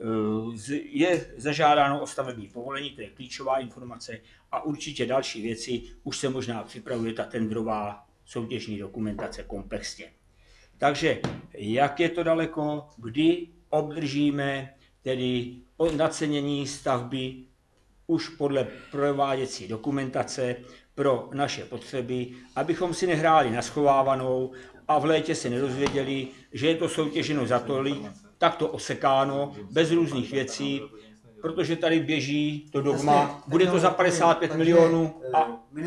je zažádáno o stavební povolení, to je klíčová informace a určitě další věci, už se možná připravuje ta tendrová soutěžní dokumentace komplexně. Takže jak je to daleko, kdy obdržíme tedy nacenění stavby už podle prováděcí dokumentace pro naše potřeby, abychom si nehráli na schovávanou a v létě se nedozvěděli, že je to soutěženo za tolik, tak to osekáno, bez různých věcí, protože tady běží to dogma, bude to za 55 milionů a my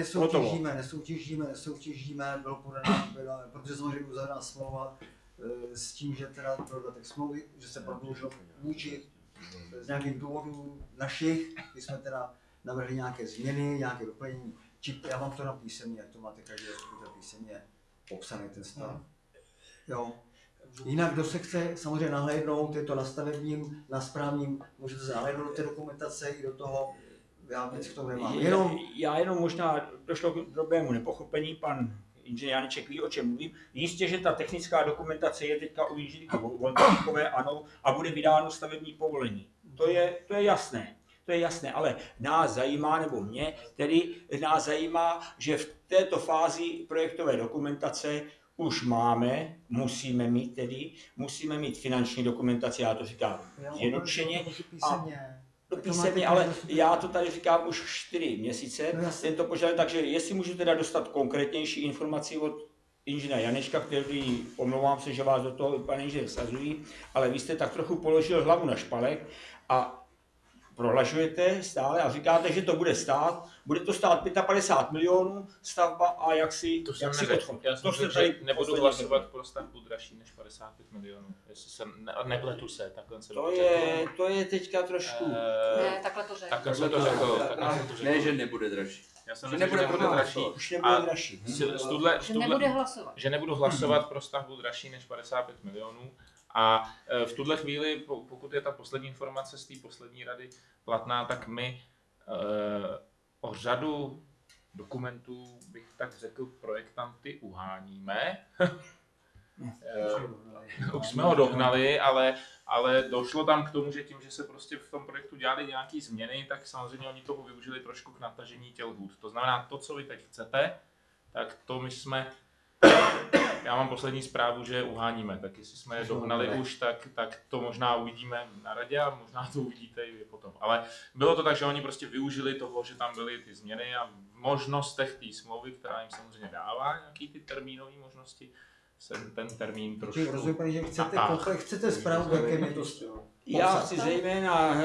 nesoutěžíme, bylo podaná, protože samozřejmě uzavřená smlouva s tím, že teda dodatek smlouvy, že se prodloužil vůči z nějakých důvodů našich, kdy jsme teda navrhli nějaké změny, nějaké doplnění. Já vám to napísemně, jak to máte každý písemně popsaný ten stav. Jo. Jinak, kdo se chce samozřejmě nahlédnout, je to na stavebním, na správním, můžete se nahlédnout do té dokumentace i do toho, já nic k tomu nemám. Já jenom možná došlo k drobnému nepochopení, pan inženýr Janeček ví, o čem mluvím. Jistě, že ta technická dokumentace je teďka u inženýrky Voltníkové, ano, a bude vydáno stavební povolení. To je jasné. to je jasné, ale nás zajímá, nebo mě, tedy nás zajímá, že v této fázi projektové dokumentace už musíme mít finanční dokumentaci, já to říkám zjednodušeně. Písemně, ale já to tady říkám už 4 měsíce, tento požadavek, takže jestli můžu teda dostat konkrétnější informaci od inženýra Janečka, který, omlouvám se, že vás do toho, pane inženýr, vsazují, ale vy jste tak trochu položil hlavu na špalek a prohlašujete stále a říkáte, že to bude stát, bude to stát 55 milionů stavba a jak si odchod. Já jsem řekl, že nebudu hlasovat pro stavbu dražší než 55 milionů. Jestli jsem, nepletu se, takhle jsem to je teďka trošku... Ne, takhle to řekl. Takhle jsem to řekl. Ne, že nebude dražší. Já jsem řekl, že nebude dražší. Už nebude dražší. Že nebude hlasovat. Že nebudu hlasovat pro stavbu dražší než 55 milionů. A v tuhle chvíli, pokud je ta poslední informace z té poslední rady platná, tak my o řadu dokumentů, bych tak řekl, projektanty uháníme. Už jsme ho dohnali, ale došlo tam k tomu, že tím, že se prostě v tom projektu dělali nějaké změny, tak samozřejmě oni toho využili trošku k natažení těch lhůt. To znamená, to, co vy teď chcete, tak to my jsme... Já mám poslední zprávu, že je uháníme, tak jestli jsme je dohnali už, tak to možná uvidíme na radě a možná to uvidíte i potom. Ale bylo to tak, že oni prostě využili toho, že tam byly ty změny a v možnostech té smlouvy, která jim samozřejmě dává nějaký ty termínové možnosti, jsem ten termín trošku... Rozumím, že chcete zprávu, jakém je to styl. Já chci zejména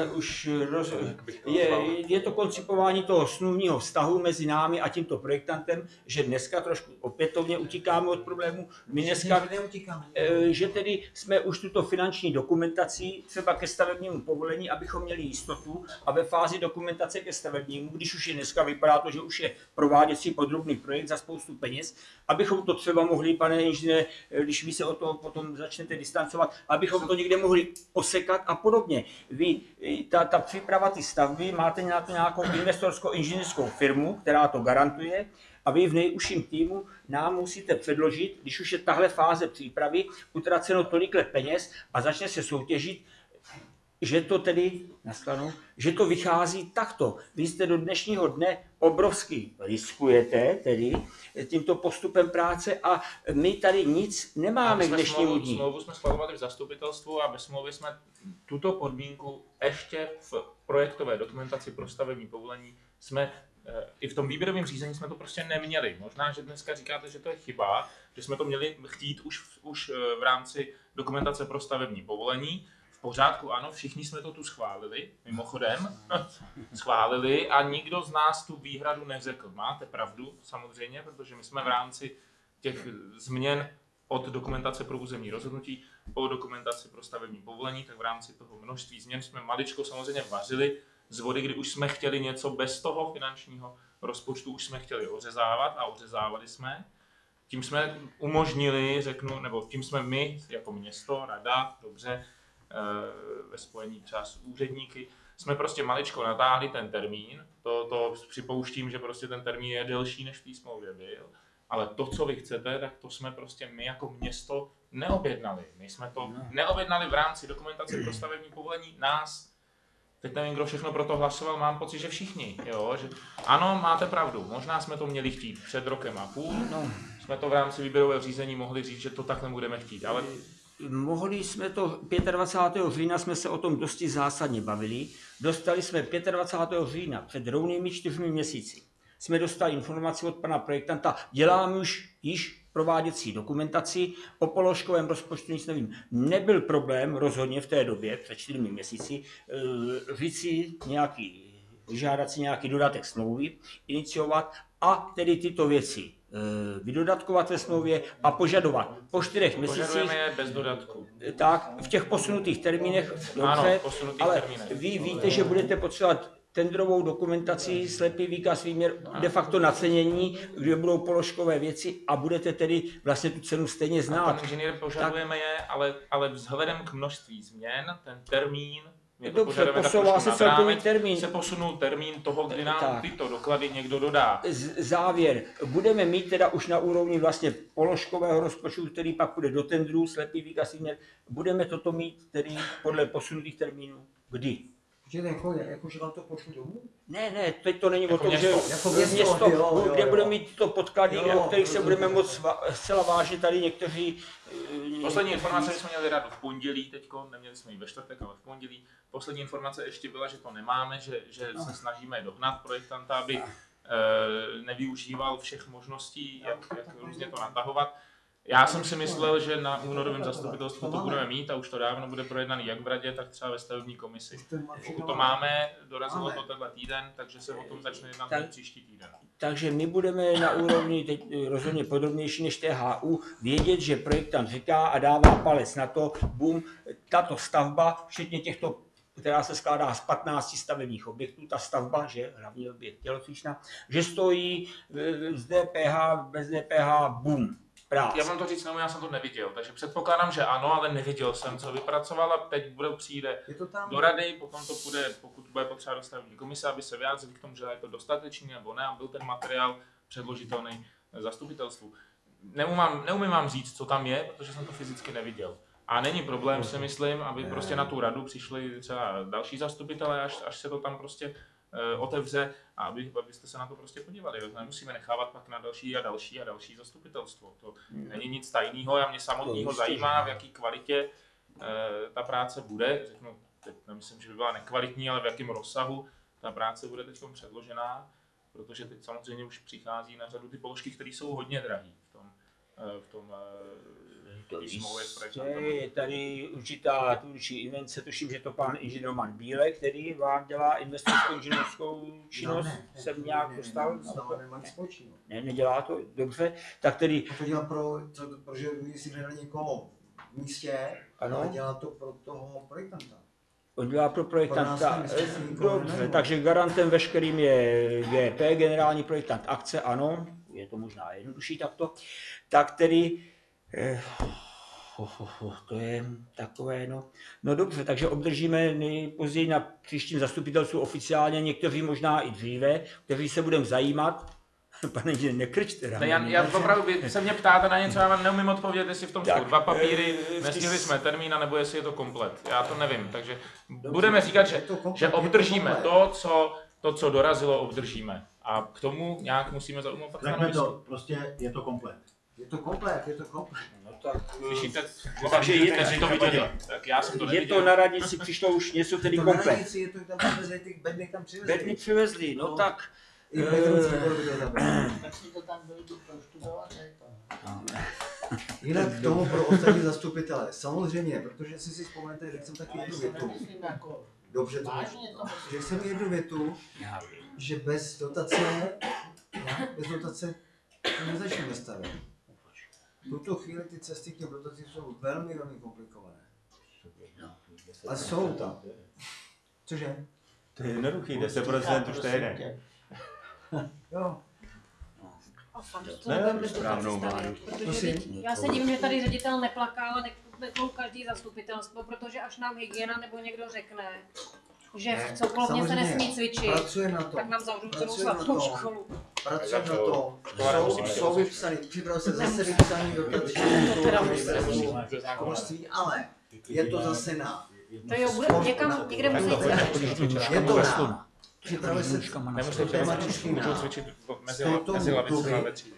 je to koncipování toho smluvního vztahu mezi námi a tímto projektantem, že dneska trošku opětovně utíkáme od problému. My dneska, že tedy jsme už tuto finanční dokumentaci třeba ke stavebnímu povolení, abychom měli jistotu a ve fázi dokumentace ke stavebnímu, když už je dneska vypadá to, že už je prováděcí podrobný projekt za spoustu peněz, abychom to třeba mohli, pane inženýre, když vy se o to potom začnete distancovat, abychom to někde mohli osekat a podobně. Vy, ta příprava ty stavby, máte nějakou investorsko-inženýrskou firmu, která to garantuje a vy v nejužším týmu nám musíte předložit, když už je tahle fáze přípravy, utraceno tolik peněz a začne se soutěžit, že to tedy, že to vychází takto. Vy jste do dnešního dne obrovsky riskujete tedy tímto postupem práce a my tady nic nemáme k dnešnímu dní. Smlouvu jsme schvalovali v zastupitelstvu a bez smlouvy jsme tuto podmínku ještě v projektové dokumentaci pro stavební povolení jsme i v tom výběrovém řízení jsme to prostě neměli. Možná, že dneska říkáte, že to je chyba, že jsme to měli chtít už v rámci dokumentace pro stavební povolení. V pořádku, ano, všichni jsme to tu schválili, mimochodem, schválili a nikdo z nás tu výhradu neřekl. Máte pravdu, samozřejmě, protože my jsme v rámci těch změn od dokumentace pro územní rozhodnutí po dokumentaci pro stavební povolení, tak v rámci toho množství změn jsme maličko samozřejmě vařili z vody, kdy už jsme chtěli něco bez toho finančního rozpočtu, už jsme chtěli ořezávat a ořezávali jsme. Tím jsme umožnili, nebo tím jsme my, jako město, rada, dobře, ve spojení třeba s úředníky, jsme prostě maličko natáhli ten termín, to připouštím, že prostě ten termín je delší, než v té smlouvě byl, ale to, co vy chcete, tak to jsme prostě my jako město neobjednali. My jsme to neobjednali v rámci dokumentace pro stavební povolení nás. Teď nevím, kdo všechno pro to hlasoval, mám pocit, že všichni. Jo? Že ano, máte pravdu, možná jsme to měli chtít před rokem a půl, jsme to v rámci výběrového řízení mohli říct, že to takhle budeme chtít, ale... Mohli jsme to 25. října jsme se o tom dosti zásadně bavili. Dostali jsme 25. října před rovnými 4 měsíci. Jsme dostali informaci od pana projektanta, děláme už již prováděcí dokumentaci, o položkovém rozpočtu nic nevím. Nebyl problém rozhodně v té době, před 4 měsíci, vyžádat si nějaký dodatek smlouvy, iniciovat a tedy tyto věci vydodatkovat ve smlouvě a požadovat po 4 měsících. Požadujeme je bez dodatku. Tak, v těch posunutých termínech, dobře, ano, posunutých ale termínech. vy víte, že budete potřebovat tendrovou dokumentaci, slepý výkaz výměr, de facto nacenění, kde budou položkové věci a budete tedy vlastně tu cenu stejně znát. Pan inženýr, požadujeme je, ale vzhledem k množství změn, ten termín, dobře, posouvá se celkový termín. Se posunul termín toho, kdy nám tyto doklady někdo dodá. Závěr. Budeme mít teda už na úrovni vlastně položkového rozpočtu, který pak bude do tendru, slepý výkaz výměr. Budeme toto mít tedy podle posunutých termínů. Kdy? Jakože vám to pošlu domů? Ne, teď to není o Jako tom, že Jako město, jo. kde budeme mít to podklady, Jo, o kterých se jo, budeme jo. moc zcela vážně tady někteří... Poslední informace, jsme měli radu v pondělí teďko, neměli jsme ji ve čtvrtek, ale v pondělí. Poslední informace ještě byla, že to nemáme, že se snažíme dohnat projektanta, aby nevyužíval všech možností, jak různě to natahovat. Já jsem si myslel, že na únorovém zastupitelstvu to budeme mít a už to dávno bude projednaný jak v radě, tak třeba ve stavební komisi. Pokud to máme, dorazilo to tenhle týden, takže se o tom začne jednat příští týden. Takže my budeme na úrovni teď rozhodně podrobnější než THU vědět, že projektant říká a dává palec na to, bum, tato stavba, včetně těchto, která se skládá z 15 stavebních objektů, ta stavba, že hlavní objekt tělocvična, že stojí z DPH, bez DPH, bum. Prác. Já vám to říct já jsem to neviděl, takže předpokládám, že ano, ale neviděl jsem, co vypracovala. Teď přijde do rady, potom to půjde, pokud bude potřeba do stavební komise, aby se vyjádřili k tomu, že je to dostatečný nebo ne, a byl ten materiál předložitelný zastupitelstvu. Neumím vám říct, co tam je, protože jsem to fyzicky neviděl. A není problém, si myslím, aby prostě na tu radu přišli třeba další zastupitelé, až se to tam prostě otevře a abyste se na to prostě podívali. Nemusíme nechávat pak na další a další zastupitelstvo. To není nic tajného a mě samotného zajímá, v jaký kvalitě ta práce bude. Řeknu, teď nemyslím, že by byla nekvalitní, ale v jakém rozsahu ta práce bude teď předložená, protože teď samozřejmě už přichází na řadu ty položky, které jsou hodně drahé v tom je tady určitý invence, tuším, že to pan inženýr Roman Bílek, který vám dělá investorskou inženýrskou činnost, jsem nějak dostal? Ne, nedělá to, dobře, tak tedy... To dělá protože my si hledali někoho v místě, ale dělá to pro toho projektanta. On dělá pro projektanta, dobře, takže garantem veškerým je GP, generální projektant akce, ano, je to možná jednodušší takto, tak tedy... to je takové, no dobře, takže obdržíme nejpozději na příštím zastupitelstvu oficiálně, někteří možná i dříve, kteří se budeme zajímat. Pane, nekrčte. Já opravdu, se mě ptáte na něco, já vám neumím odpovědět, jestli v tom jsou dva papíry, nestihli jsme termín, nebo jestli je to komplet. Já to nevím, takže budeme říkat, že obdržíme to, co dorazilo, obdržíme. A k tomu nějak musíme zaujmout fakt stanovisko. Prostě je to komplet. Je to komplet. No tak, slyšíte, takže je to viděli. Tak já jsem to neviděl. Je to na radnici, přišlo už něco tedy komplet. Na radnici je to tam přivezli, těch bedny tam přivezli. Bedny přivezli, no tak. Tak si to tam dojdu proštudovat, Jinak k tomu pro ostatní zastupitele. Samozřejmě, protože si vzpomenete, že jsem taky jednu větu. Dobře to že jsem jednu větu, že bez dotace nezačneme stavět. V tuto chvíli ty cesty k těm dotacím jsou velmi komplikované. A jsou tam. Cože? To je jednoduchý, 10% už to jede. Jo. Ne, správnou máru. Já se divím, že tady ředitel neplaká, ale neklou každý zastupitelstvo, protože až nám hygiena nebo někdo řekne, že v cokoliv se nesmí cvičit, tak nám zavřou celou svatou školu. Pracujeme na to. Jsou vypsaný, připravil se zase vypsaný dotační školství, ale je to zase na... To jo, bude někam, někde musí cvičit. Je to na... Připravil se Můžou cvičit mezi lavicemi a ve třídě.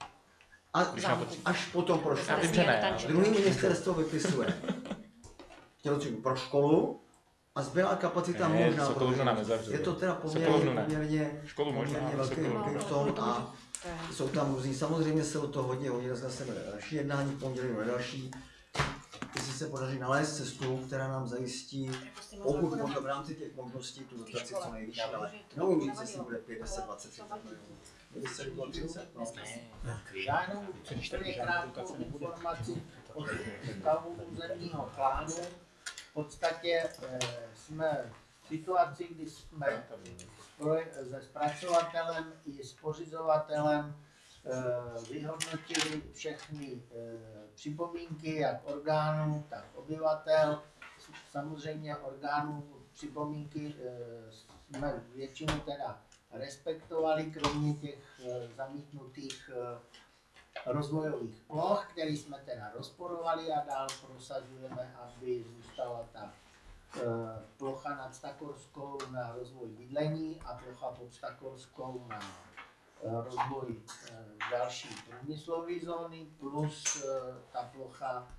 Až potom pro školu. Já vím, že ne. Druhý ministerstvo vypisuje tělocvičnu pro školu a zbylá kapacita možná pro je to teda poměrně velký a jsou tam různý. Samozřejmě se o to hodně zase další jednání v pondělí nebo další. Jestli se podaří nalézt cestu, která nám zajistí, pokud možná v rámci těch možností tu dotaci co nejvíc, ale neumím říct, jestli bude 5, 10, 20, 30 milionů. 30, no. Já jenom úplně krátkou informaci o stavu územního plánu. V podstatě jsme v situaci, kdy jsme se zpracovatelem i s pořizovatelem vyhodnotili všechny připomínky jak orgánů, tak obyvatel. Samozřejmě orgánů připomínky jsme většinu teda respektovali, kromě těch zamítnutých rozvojových ploch, které jsme teda rozporovali a dál prosazujeme, aby zůstala ta plocha nad Stakorskou na rozvoj bydlení a plocha pod Stakorskou na rozvoj další průmyslové zóny plus ta plocha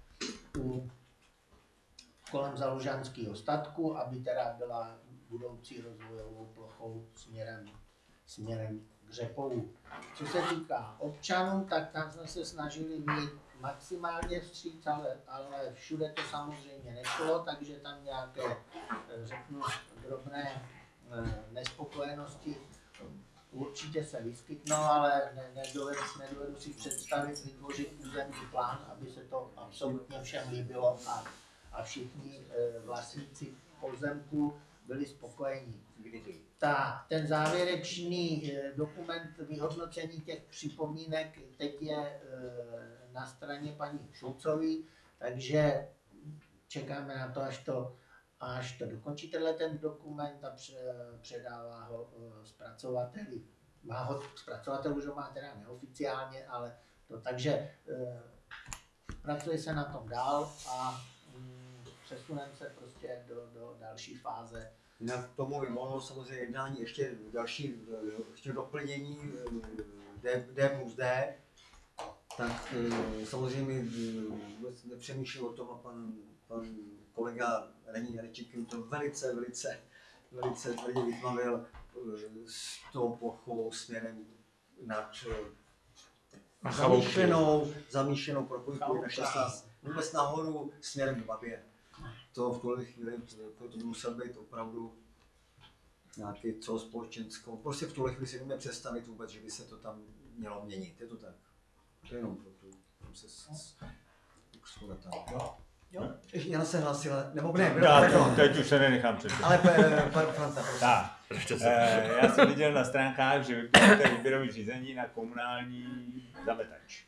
kolem Zalužanského statku, aby teda byla budoucí rozvojovou plochou směrem k Řepovu. Co se týká občanů, tak tam jsme se snažili mít maximálně vstříc, ale všude to samozřejmě nešlo, takže tam nějaké, řeknu, drobné nespokojenosti určitě se vyskytnou, ale nedovedu si představit vytvořit územní plán, aby se to absolutně všem líbilo a všichni vlastníci pozemků byli spokojení. Ten závěrečný dokument vyhodnocení těch připomínek teď je na straně paní Šulcové, takže čekáme na to, až to dokončí ten dokument a předává ho zpracovateli. Zpracovatel už ho má teda neoficiálně, ale to takže pracuje se na tom dál a přesuneme se prostě do další fáze. Jinak tomu by mohlo samozřejmě jednání ještě další doplnění D+D, tak samozřejmě vůbec nepřemýšlel o tom a pan kolega Rený Jarečík to velice tvrdě vytmavil s tou plochou směrem nad zamýšlenou propojku na 16, vůbec nahoru směrem k Babě. To v tuhle chvíli to musel být opravdu nějaký celospolečenskou. Prostě v tuhle chvíli si nemůžeme představit vůbec, že by se to tam mělo měnit. Je to tak. To je jenom proto. Tam se schoda tam. Jo? Jana se hlásila, nebo ne, teď už se nenechám předtím. Ale Franta, prosím. Já jsem viděl na stránkách, že vypíšete výběrové řízení na komunální zametač.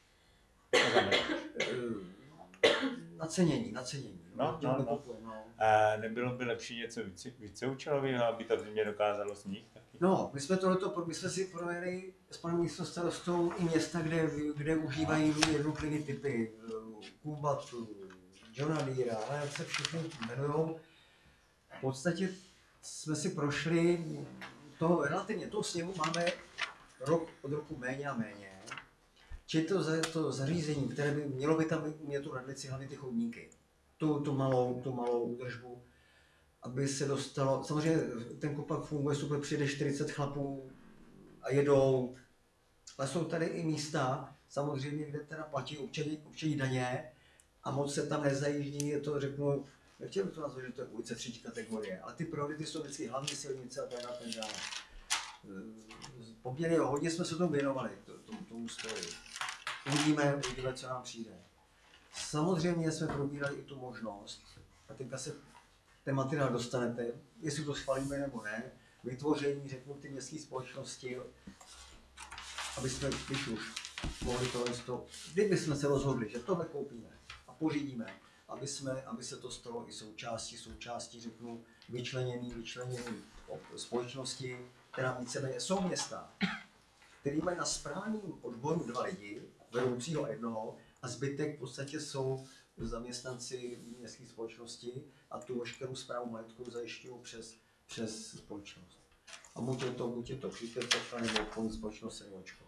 Nacenění. No. Nebylo by lepší něco víceúčelového, aby to mě dokázalo sníh taky? No, my jsme si projeli s panem místostarostou i města, kde užívají jednotlivé typy Kubatu, Johna Deera, ale jak se všichni jmenujou. V podstatě jsme si prošli relativně tou sněhu máme rok od roku méně a méně. Či to zařízení, které by mělo by tam umět tu radlici, hlavně ty chodníky, tu malou údržbu, aby se dostalo, samozřejmě ten kopak funguje super, přijde 40 chlapů a jedou, ale jsou tady i místa, samozřejmě, kde teda platí občaní daně a moc se tam nezajíždí, je to řeknu, nechtěl bych to nazvat, že to je ulice 3. kategorie, ale ty priority jsou vždycky hlavní silnice a to je na ten dál. Poměrně hodně jsme se tomu věnovali, tomu stroji. Uvidíme, co nám přijde. Samozřejmě jsme probírali i tu možnost, a teďka se ten materiál dostanete, jestli to schválíme nebo ne, vytvoření, řeknu, ty městské společnosti, aby jsme, když už mohli to, kdyby jsme se rozhodli, že tohle koupíme a pořídíme, aby se to stalo i součástí, řeknu, vyčlenění společnosti, která víceméně jsou města, který mají na správním odboru 2 lidi, vedoucího jednoho, a zbytek v podstatě jsou zaměstnanci městské společnosti a tu veškerou správu majetku zajišťují přes společnost. A buď je to příspěvkovka nebo obchodní společnost SROčko.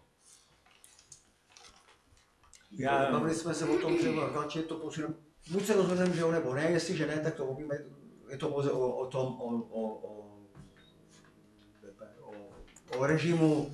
Bavili jsme se o tom, že radši to posuneme, buď se rozhodneme, že jo nebo ne, jestliže ne, tak to obíme, je to pouze o režimu.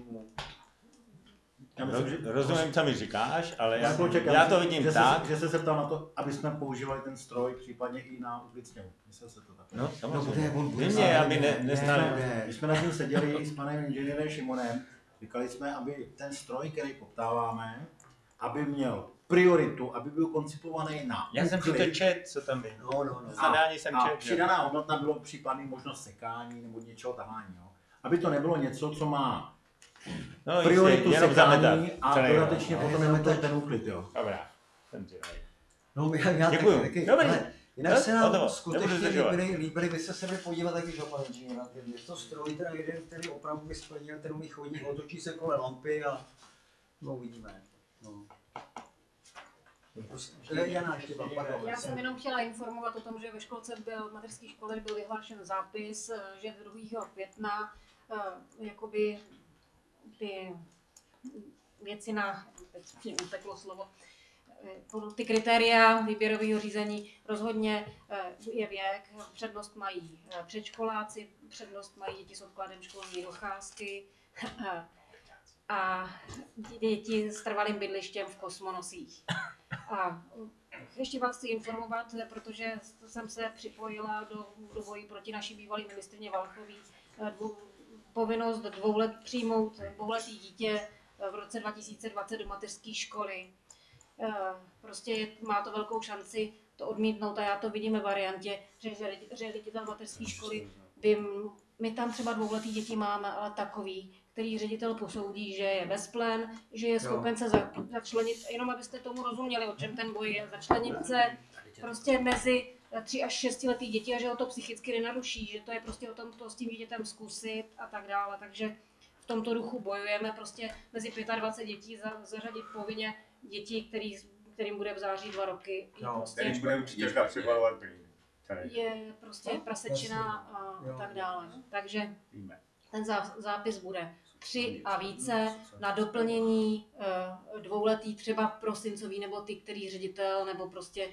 Rozumím, co mi říkáš, ale já to vidím tak. Že se ptal na to, aby jsme používali ten stroj případně i na Uzlicněvu. Myslel se to tak. No, samozřejmě. Aby neznali. Když jsme na tím seděli s panem inženýrem Šimonem, říkali jsme, aby ten stroj, který poptáváme, aby měl prioritu, aby byl koncipovaný na Já jsem si to čet, co tam je. A přidaná hodnota bylo případný možnost sekání nebo něčeho tahání. Jo. Aby to nebylo něco, co má prioritu sekání a dodatečně potom nemetat ten úklid. Jo. Dobrá, jsem si rád. No, já taky. Dobrý. Jinak se nám skutečně líbili, vy se mi podívat taky, že pan inženýr, je to stroj, teda jeden, který opravdu by splnil ten umí chodník, otočí se kolem lampy a no uvidíme. No. Já jsem jenom chtěla informovat o tom, že ve školce v mateřské škole byl vyhlášen zápis, že 2. května jakoby ty věci na, teď mě uteklo slovo, ty kritéria výběrového řízení rozhodně je věk, přednost mají předškoláci, přednost mají děti s odkladem školní docházky a děti s trvalým bydlištěm v Kosmonosích. A ještě vás chci informovat, protože jsem se připojila do boji proti naší bývalé ministryně Valchové, povinnost 2 let přijmout 2letý dítě v roce 2020 do mateřské školy. Prostě má to velkou šanci to odmítnout a já to vidím ve variantě, že ředitel mateřské školy my tam třeba 2letý děti máme, ale takový, který ředitel posoudí, že je bezplen, že je schopen se začlenit, jenom abyste tomu rozuměli, o čem ten boj je, začlenit se prostě mezi 3 až 6 letý děti a že ho to psychicky nenaruší, že to je prostě o tom to s tím dítětem zkusit a tak dále, takže v tomto duchu bojujeme prostě mezi 25 dětí zařadit povinně děti, kterým bude v září 2 roky. Kterým bude určitě přibalovat je prostě prasečina a tak dále. Takže ten zápis bude 3 a více na doplnění 2letý, třeba prosincový, nebo ty, který ředitel, nebo prostě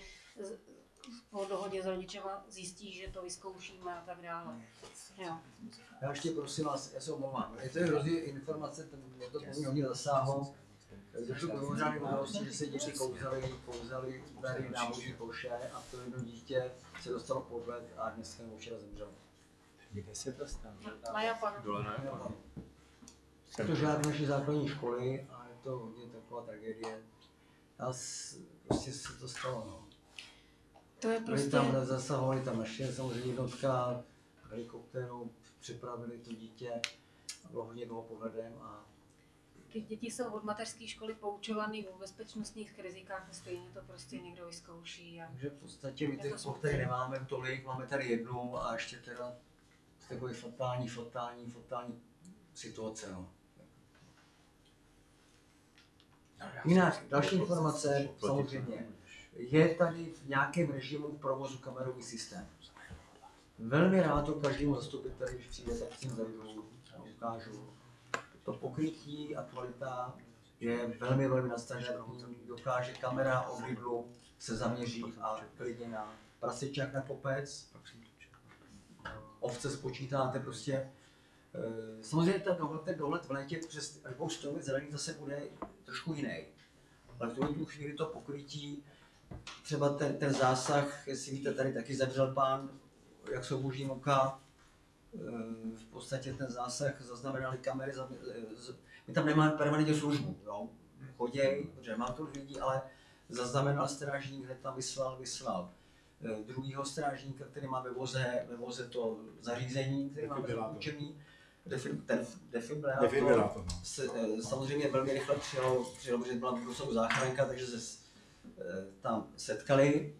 po dohodě s rodičema zjistí, že to vyzkoušíme a tak dále. Jo. Já ještě prosím vás, já se omlouvám, je to hrozně informace, mě to hodně zasáhlo. Došlo k mimořádné události, že se děti kouzali tady na Boží koše a to jedno dítě se dostalo pod led a dneska nebo včera zemřelo. Kde se to stalo? Na Japanu. Dole na Japanu. Je to žád naší základní školy a je to hodně taková tragédie. Prostě se to stalo. No. To je prostě... Tam zasahovali tam naše samozřejmě jednotka, helikoptérou připravili to dítě, bylo hodně dlouho pohledem a ty děti jsou od mateřské školy poučovaný o bezpečnostních rizikách a stejně to prostě někdo vyzkouší. Takže v podstatě my těch slov tady nemáme tolik, máme tady jednu a ještě teda takové fatální situace. No. Jinak, další informace, samozřejmě, je tady v nějakém režimu v provozu kamerový systém. Velmi rád to každému zastupiteli, když přijde, tak tím zajdu a ukážu. To pokrytí a kvalita je velmi, velmi nadstandardní. Dokáže kamera od Lidlu se zaměří a klidně na prasečák na kopec. Ovce spočítáte prostě. Samozřejmě ten dohled v létě přes až budou stromy zelený zase bude trošku jiný. Ale v tu chvíli to pokrytí, třeba ten zásah, jestli víte, tady taky zemřel pán, jak jsou boží oka, v podstatě ten zásah zaznamenali kamery, my tam nemáme permanentně službu, jo? Choděj, protože nemám tolik lidí, ale zaznamenal strážník, hned tam vyslal. Druhýho strážníka, který má ve voze to zařízení, který má učení, ten defibrilátor se samozřejmě velmi rychle přijel, protože byla Brusová záchranka, takže se tam setkali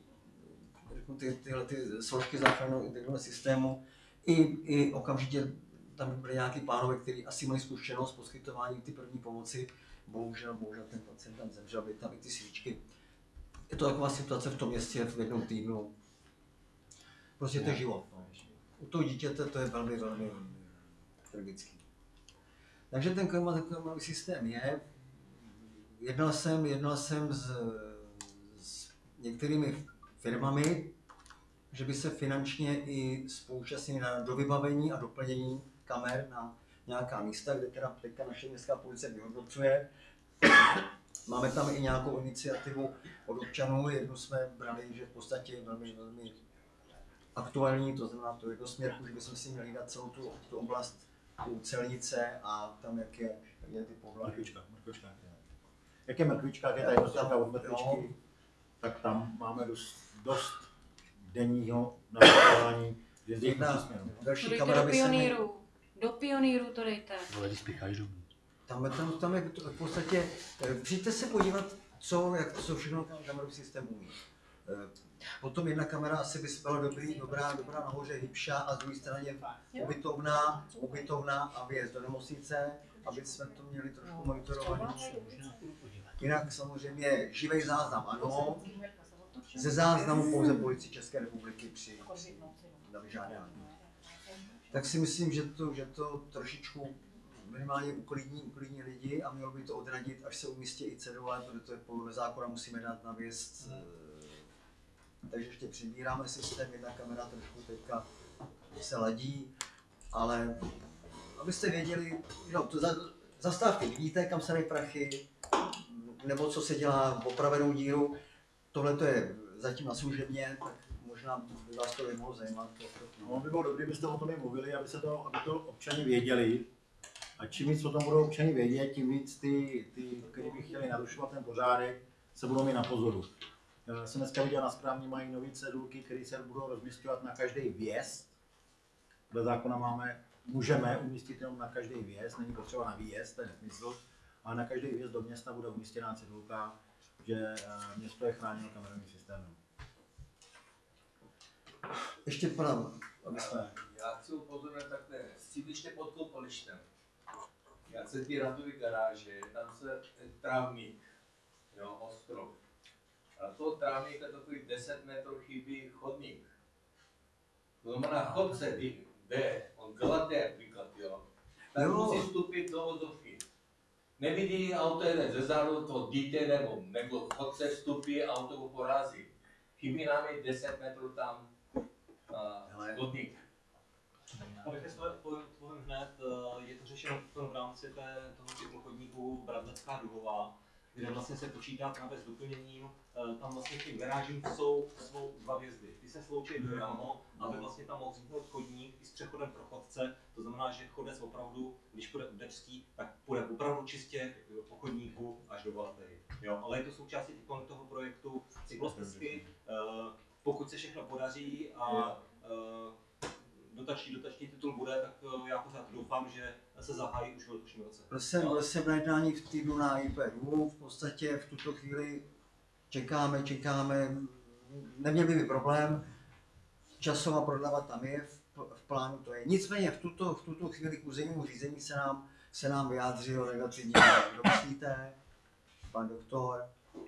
tyhle složky záchranného integrovaného systému. I okamžitě tam byli nějaký pánové, kteří asi měli zkušenost s poskytováním ty první pomoci. Bohužel ten pacient tam zemřel, byly tam i ty svíčky. Je to taková situace v tom městě v jednom týdnu. Prostě to je život. No. U toho dítěte to je velmi, velmi tragický. Takže ten kamerový systém je. Jednal jsem s některými firmami, že by se finančně i spoluúčastnili na dovybavení a doplnění kamer na nějaká místa, kde teda teďka naše městská policie vyhodnocuje. Máme tam i nějakou iniciativu od občanů, jednu jsme brali, že v podstatě je velmi, velmi aktuální, to znamená to jednosměrku, že bychom si měli dát celou tu oblast u Celnice a tam jak je ty povlahy. Jak je Mrkvička, jak je ta jednostranka od Mrkvičky, tak tam máme dost denního nastavování jezdících směrů. Další kamera do pionýru to dejte. Ale když spěcháš domů. Tam je v podstatě, přijďte se podívat, co všechno kamerový systém umí. Potom jedna kamera asi by byla dobrá nahoře Hybša a z druhé straně ubytovna a vjezd do nemocnice, aby jsme to měli trošku monitorované. Jinak samozřejmě živý záznam ano, ze záznamu pouze Policie České republiky při vyžádání. Tak si myslím, že to trošičku minimálně uklidní lidi a mělo by to odradit, až se umístí i cedule, protože podle zákona musíme dát na vjezd. Takže ještě přibíráme systém, jedna kamera trošku teďka se ladí, ale abyste věděli, no, to zastávky vidíte, kam se dají prachy, nebo co se dělá v opravenou díru, tohle to je zatím na služebně, tak možná by vás to mohlo zajímat. No, by bylo dobré, kdybyste o tom i mluvili, aby to občani věděli. A čím víc o tom budou občani vědět, tím víc ty kteří by chtěli narušovat ten pořádek, se budou mít na pozoru. Já jsem dneska viděl na správní, mají nové cedulky, které se budou rozmisťovat na každý vjezd. Dle zákona můžeme umístit jenom na každý vjezd, není potřeba na výjezd, to je nesmysl. Ale na každý vjezd do města bude umístěná cedulka, že město je chráněno kamerovým systémem. Ještě pravda. Já chci upozornit takhle, sídliště pod koupalištěm. Já se ty radové garáže, tam se trávník, jo, ostrov. A toho trávníka takový 10 metrů chybí chodník. To znamená, chodce jde, on gladý například, jo, tak musí vstupit do vozovky. Nevidí auto jede ze zádu, to dítě nebo chodce vstupí, auto ho porazí. Chybí nám je 10 metrů tam chodník. Abych se povím hned, je to řešeno v rámci toho typu chodníku Bradlecká Duhová, kde vlastně se počítá právě s doplněním, tam vlastně k těm garážím jsou dva vjezdy. Ty se sloučí do jednoho, aby vlastně tam mohl vzniknout chodník i s přechodem pro chodce, to znamená, že chodec opravdu, když půjde od Devský, tak půjde opravdu čistě po chodníku až do Balatery. Jo, ale je to součástí toho projektu cyklostezky, pokud se všechno podaří a dotační titul bude, tak já pořád doufám, že se zahájí už v letošním roce. Byl jsem na jednání v týdnu na IPU, v podstatě v tuto chvíli čekáme, neměl by problém, časová prodleva tam je, v plánu to je. Nicméně v tuto chvíli k územnímu řízení se nám vyjádřil negativně, kdo myslíte, pan doktor,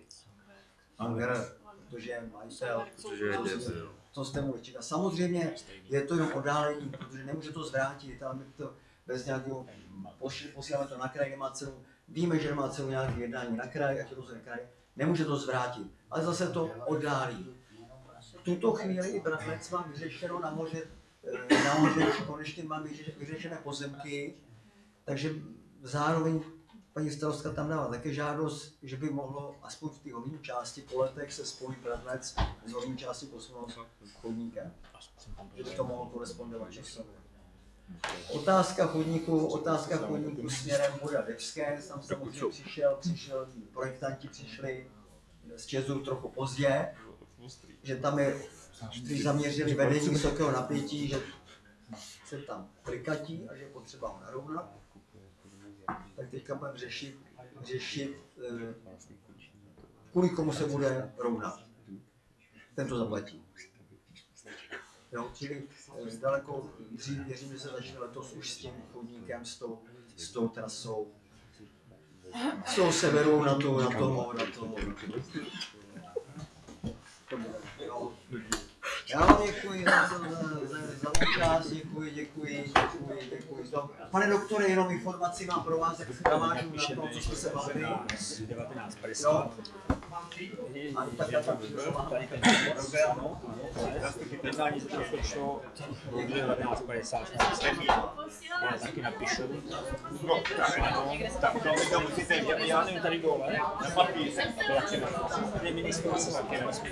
protože je majitel, to jste mu čeká. Samozřejmě je to jenom oddálení, protože nemůže to zvrátit, ale my to bez nějakého, posíláme to na kraj, nemá cenu, víme, že nemá cenu nějaké jednání na kraj, ať to rozhodne kraj, nemůže to zvrátit, ale zase to oddálí. V tuto chvíli i Bradlec má vyřešeno na moře konečně má vyřešené pozemky, takže zároveň paní starostka tam dává také žádost, že by mohlo aspoň v té horní části po letech se spojit Bradlec z horní části posunout chodníkem. Že by to mohlo korespondovat časově. Otázka chodníku směrem Voda Devské, tam samozřejmě přišel, projektanti přišli z Česu trochu pozdě, že tam je, když zaměřili vedení vysokého napětí, že se tam klikatí a že je potřeba ho narovnat. Tak teďka budeme řešit kvůli komu se bude rovnat. Ten to zaplatí. Jo, čili daleko dřív věřím, že se začne letos už s tím chodníkem, s tou trasou, z toho severu na to. Já vám děkuji za účast, děkuji. Pane doktore, jenom informaci mám pro vás, jak se navážu na to, co jsme se bavili. 1950. Tak já tam Já taky napíšu. Tak to musíte, já nevím tady dole, na papíře. To je ministerstvo taky.